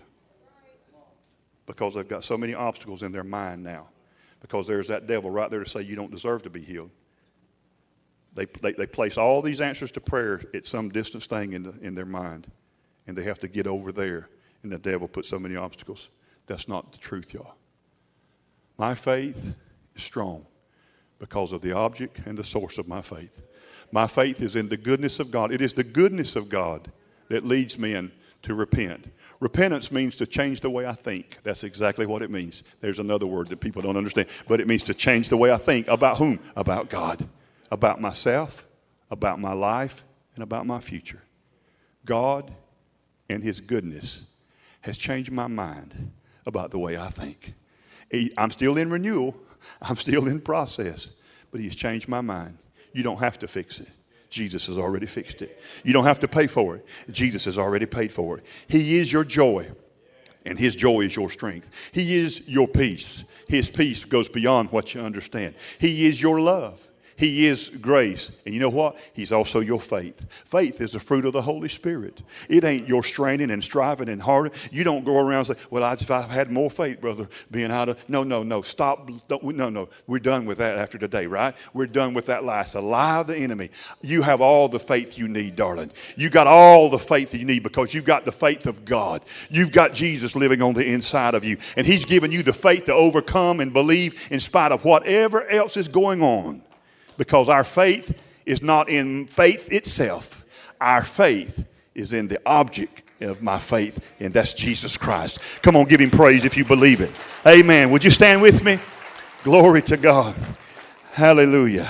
Because they've got so many obstacles in their mind now. Because there's that devil right there to say you don't deserve to be healed. They place all these answers to prayer at some distant thing in their mind. And they have to get over there. And the devil puts so many obstacles. That's not the truth, y'all. My faith is strong because of the object and the source of my faith. My faith is in the goodness of God. It is the goodness of God that leads men to repent. Repentance means to change the way I think. That's exactly what it means. There's another word that people don't understand. But it means to change the way I think. About whom? About God. About myself, about my life, and about my future. God and His goodness has changed my mind about the way I think. I'm still in renewal. I'm still in process. But He's changed my mind. You don't have to fix it. Jesus has already fixed it. You don't have to pay for it. Jesus has already paid for it. He is your joy, and His joy is your strength. He is your peace. His peace goes beyond what you understand. He is your love. He is grace. And you know what? He's also your faith. Faith is the fruit of the Holy Spirit. It ain't your straining and striving and hard. You don't go around and say, well, if I had more faith, brother, being out of... No. Stop. No. We're done with that after today, right? We're done with that lie. It's a lie of the enemy. You have all the faith you need, darling. You got all the faith that you need because you've got the faith of God. You've got Jesus living on the inside of you. And He's given you the faith to overcome and believe in spite of whatever else is going on. Because our faith is not in faith itself. Our faith is in the object of my faith, and that's Jesus Christ. Come on, give Him praise if you believe it. Amen. Would you stand with me? Glory to God. Hallelujah.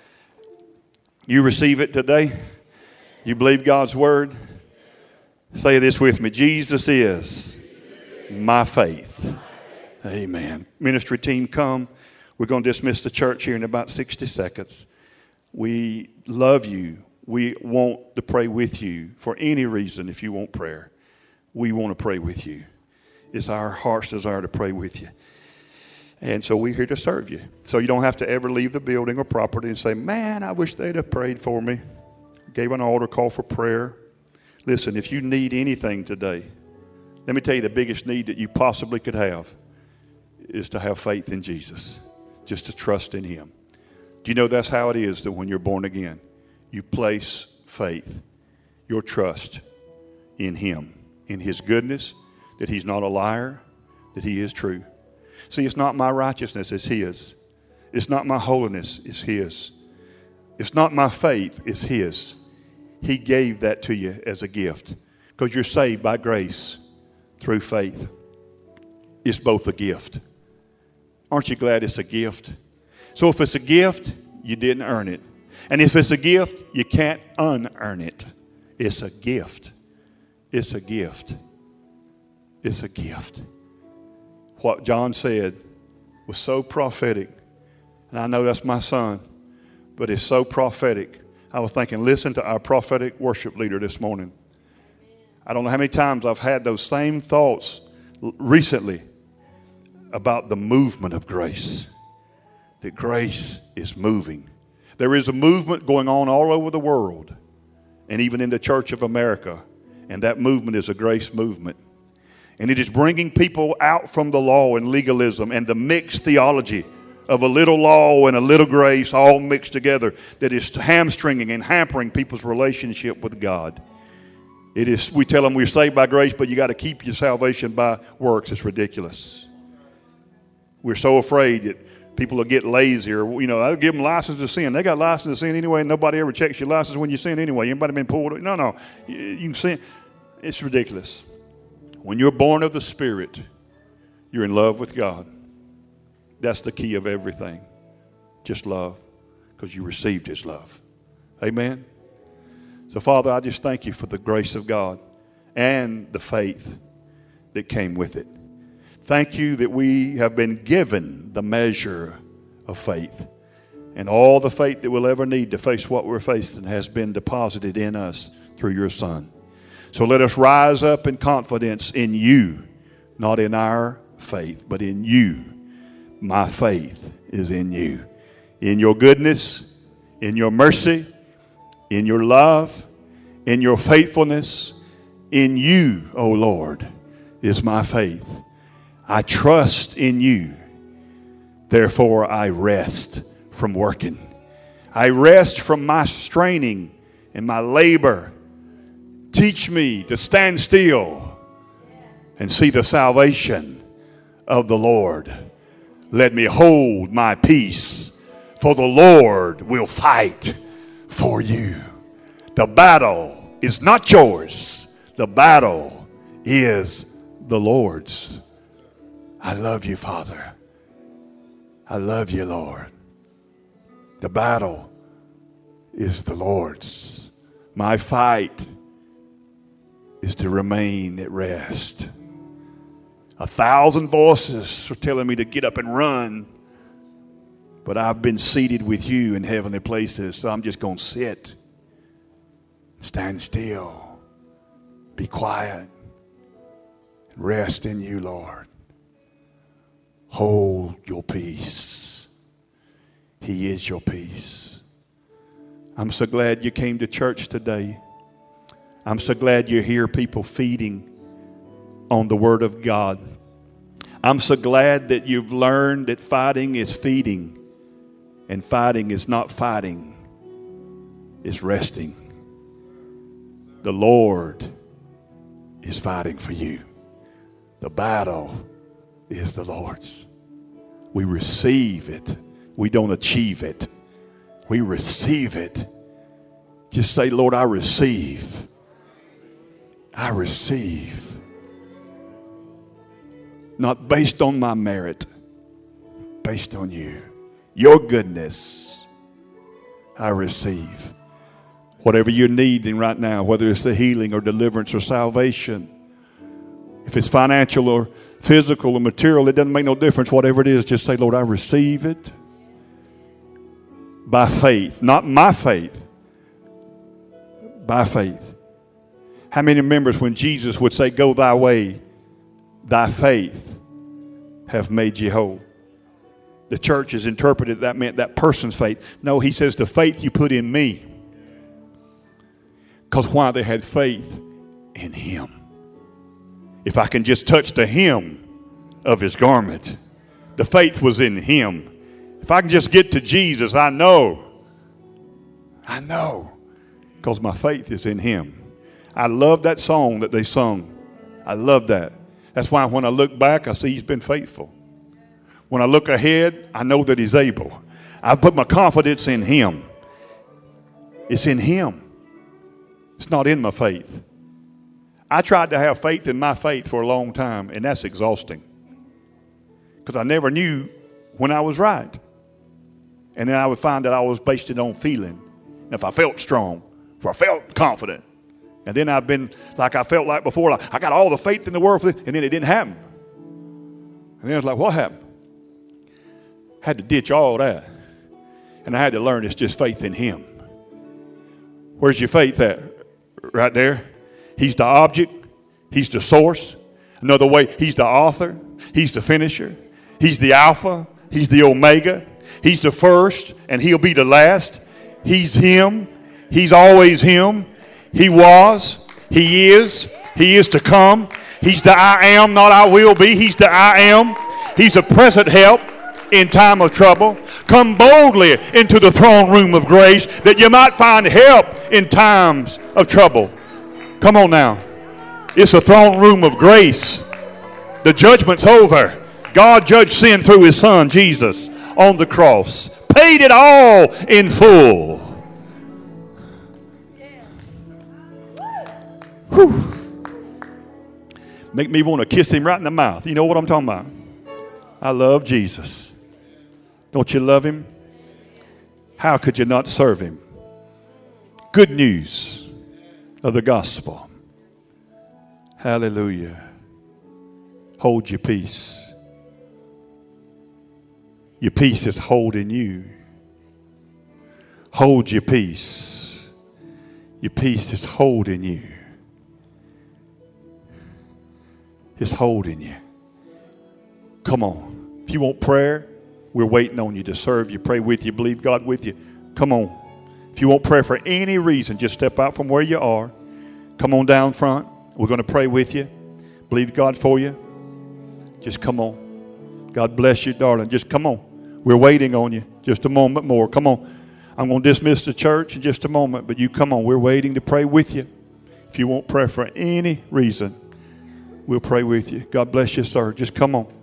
You receive it today? You believe God's word? Say this with me. Jesus is my faith. Amen. Ministry team, come. We're going to dismiss the church here in about 60 seconds. We love you. We want to pray with you for any reason if you want prayer. We want to pray with you. It's our heart's desire to pray with you. And so we're here to serve you. So you don't have to ever leave the building or property and say, man, I wish they'd have prayed for me. Gave an altar call for prayer. Listen, if you need anything today, let me tell you the biggest need that you possibly could have is to have faith in Jesus. Just to trust in Him. Do you know that's how it is that when you're born again? You place faith, your trust in Him, in His goodness, that He's not a liar, that He is true. See, it's not my righteousness, it's His. It's not my holiness, it's His. It's not my faith, it's His. He gave that to you as a gift because you're saved by grace through faith. It's both a gift. Aren't you glad it's a gift? So if it's a gift, you didn't earn it. And if it's a gift, you can't unearn it. It's a gift. It's a gift. It's a gift. What John said was so prophetic. And I know that's my son, but it's so prophetic. I was thinking, listen to our prophetic worship leader this morning. I don't know how many times I've had those same thoughts recently about the movement of grace. That grace is moving. There is a movement going on all over the world and even in the Church of America. And that movement is a grace movement. And it is bringing people out from the law and legalism and the mixed theology of a little law and a little grace all mixed together that is hamstringing and hampering people's relationship with God. It is. We tell them we're saved by grace, but you got to keep your salvation by works. It's ridiculous. We're so afraid that people will get lazy or, I'll give them license to sin. They got license to sin anyway, and nobody ever checks your license when you sin anyway. Anybody been pulled? No. You can sin. It's ridiculous. When you're born of the Spirit, you're in love with God. That's the key of everything. Just love, because you received His love. Amen? So, Father, I just thank You for the grace of God and the faith that came with it. Thank You that we have been given the measure of faith. And all the faith that we'll ever need to face what we're facing has been deposited in us through your Son. So let us rise up in confidence in you, not in our faith, but in you. My faith is in you. In your goodness, in your mercy, in your love, in your faithfulness, in you, O Lord, is my faith. I trust in you. Therefore, I rest from working. I rest from my straining and my labor. Teach me to stand still and see the salvation of the Lord. Let me hold my peace, for the Lord will fight for you. The battle is not yours. The battle is the Lord's. I love you, Father. I love you, Lord. The battle is the Lord's. My fight is to remain at rest. 1,000 voices are telling me to get up and run, but I've been seated with you in heavenly places, so I'm just going to sit, stand still, be quiet, and rest in you, Lord. Hold your peace. He is your peace. I'm so glad you came to church today. I'm so glad you hear people feeding on the Word of God. I'm so glad that you've learned that fighting is feeding, and fighting is not fighting, it's resting. The Lord is fighting for you. The battle is the Lord's. We receive it. We don't achieve it. We receive it. Just say, Lord, I receive. I receive. Not based on my merit, based on you. Your goodness, I receive. Whatever you're needing right now, whether it's the healing or deliverance or salvation, if it's financial or physical or material, it doesn't make no difference. Whatever it is, just say, Lord, I receive it by faith. Not my faith, by faith. How many remembers when Jesus would say, go thy way, thy faith have made you whole? The church has interpreted that meant that person's faith. No, he says the faith you put in me. Because why? They had faith in him. If I can just touch the hem of his garment, the faith was in him. If I can just get to Jesus, I know, because my faith is in him. I love that song that they sung. I love that. That's why when I look back, I see he's been faithful. When I look ahead, I know that he's able. I put my confidence in him. It's in him. It's not in my faith. I tried to have faith in my faith for a long time, and that's exhausting. Because I never knew when I was right. And then I would find that I was based it on feeling. And if I felt strong, if I felt confident, and then I've been like I felt like before, like I got all the faith in the world, and then it didn't happen. And then I was like, what happened? I had to ditch all that. And I had to learn it's just faith in him. Where's your faith at? Right there. He's the object. He's the source. Another way, he's the author. He's the finisher. He's the Alpha. He's the Omega. He's the first, and he'll be the last. He's him. He's always him. He was. He is to come. He's the I am, not I will be. He's the I am. He's a present help in time of trouble. Come boldly into the throne room of grace that you might find help in times of trouble. Come on now. It's a throne room of grace. The judgment's over. God judged sin through his son, Jesus, on the cross. Paid it all in full. Whew. Make me want to kiss him right in the mouth. You know what I'm talking about? I love Jesus. Don't you love him? How could you not serve him? Good news of the gospel. Hallelujah. Hold your peace. Your peace is holding you. Hold your peace. Your peace is holding you. It's holding you. Come on. If you want prayer, we're waiting on you to serve you, pray with you, believe God with you. Come on. If you want prayer for any reason, just step out from where you are. Come on down front. We're going to pray with you. Believe God for you. Just come on. God bless you, darling. Just come on. We're waiting on you. Just a moment more. Come on. I'm going to dismiss the church in just a moment, but you come on. We're waiting to pray with you. If you want prayer for any reason, we'll pray with you. God bless you, sir. Just come on.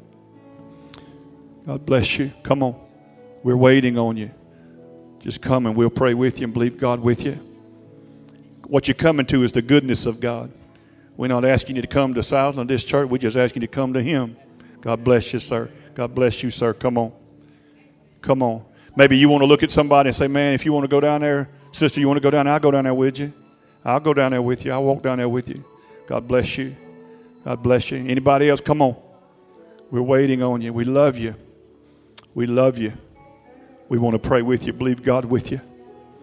God bless you. Come on. We're waiting on you. Just come and we'll pray with you and believe God with you. What you're coming to is the goodness of God. We're not asking you to come to Southland, this church. We're just asking you to come to Him. God bless you, sir. God bless you, sir. Come on. Come on. Maybe you want to look at somebody and say, man, if you want to go down there, sister, you want to go down there, I'll go down there with you. I'll go down there with you. I'll walk down there with you. God bless you. God bless you. Anybody else? Come on. We're waiting on you. We love you. We love you. We want to pray with you. Believe God with you.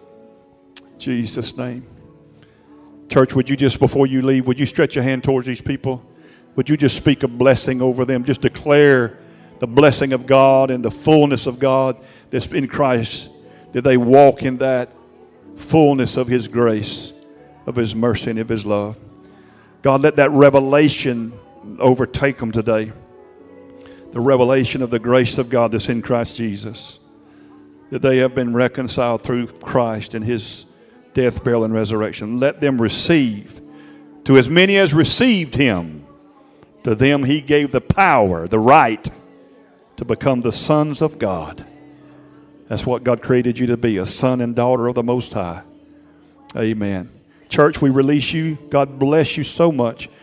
In Jesus' name. Church, would you just, before you leave, would you stretch your hand towards these people? Would you just speak a blessing over them? Just declare the blessing of God and the fullness of God that's in Christ. That they walk in that fullness of His grace, of His mercy, and of His love. God, let that revelation overtake them today. The revelation of the grace of God that's in Christ Jesus. That they have been reconciled through Christ and His death, burial, and resurrection. Let them receive. To as many as received Him, to them He gave the power, the right to become the sons of God. That's what God created you to be, a son and daughter of the Most High. Amen. Church, we release you. God bless you so much.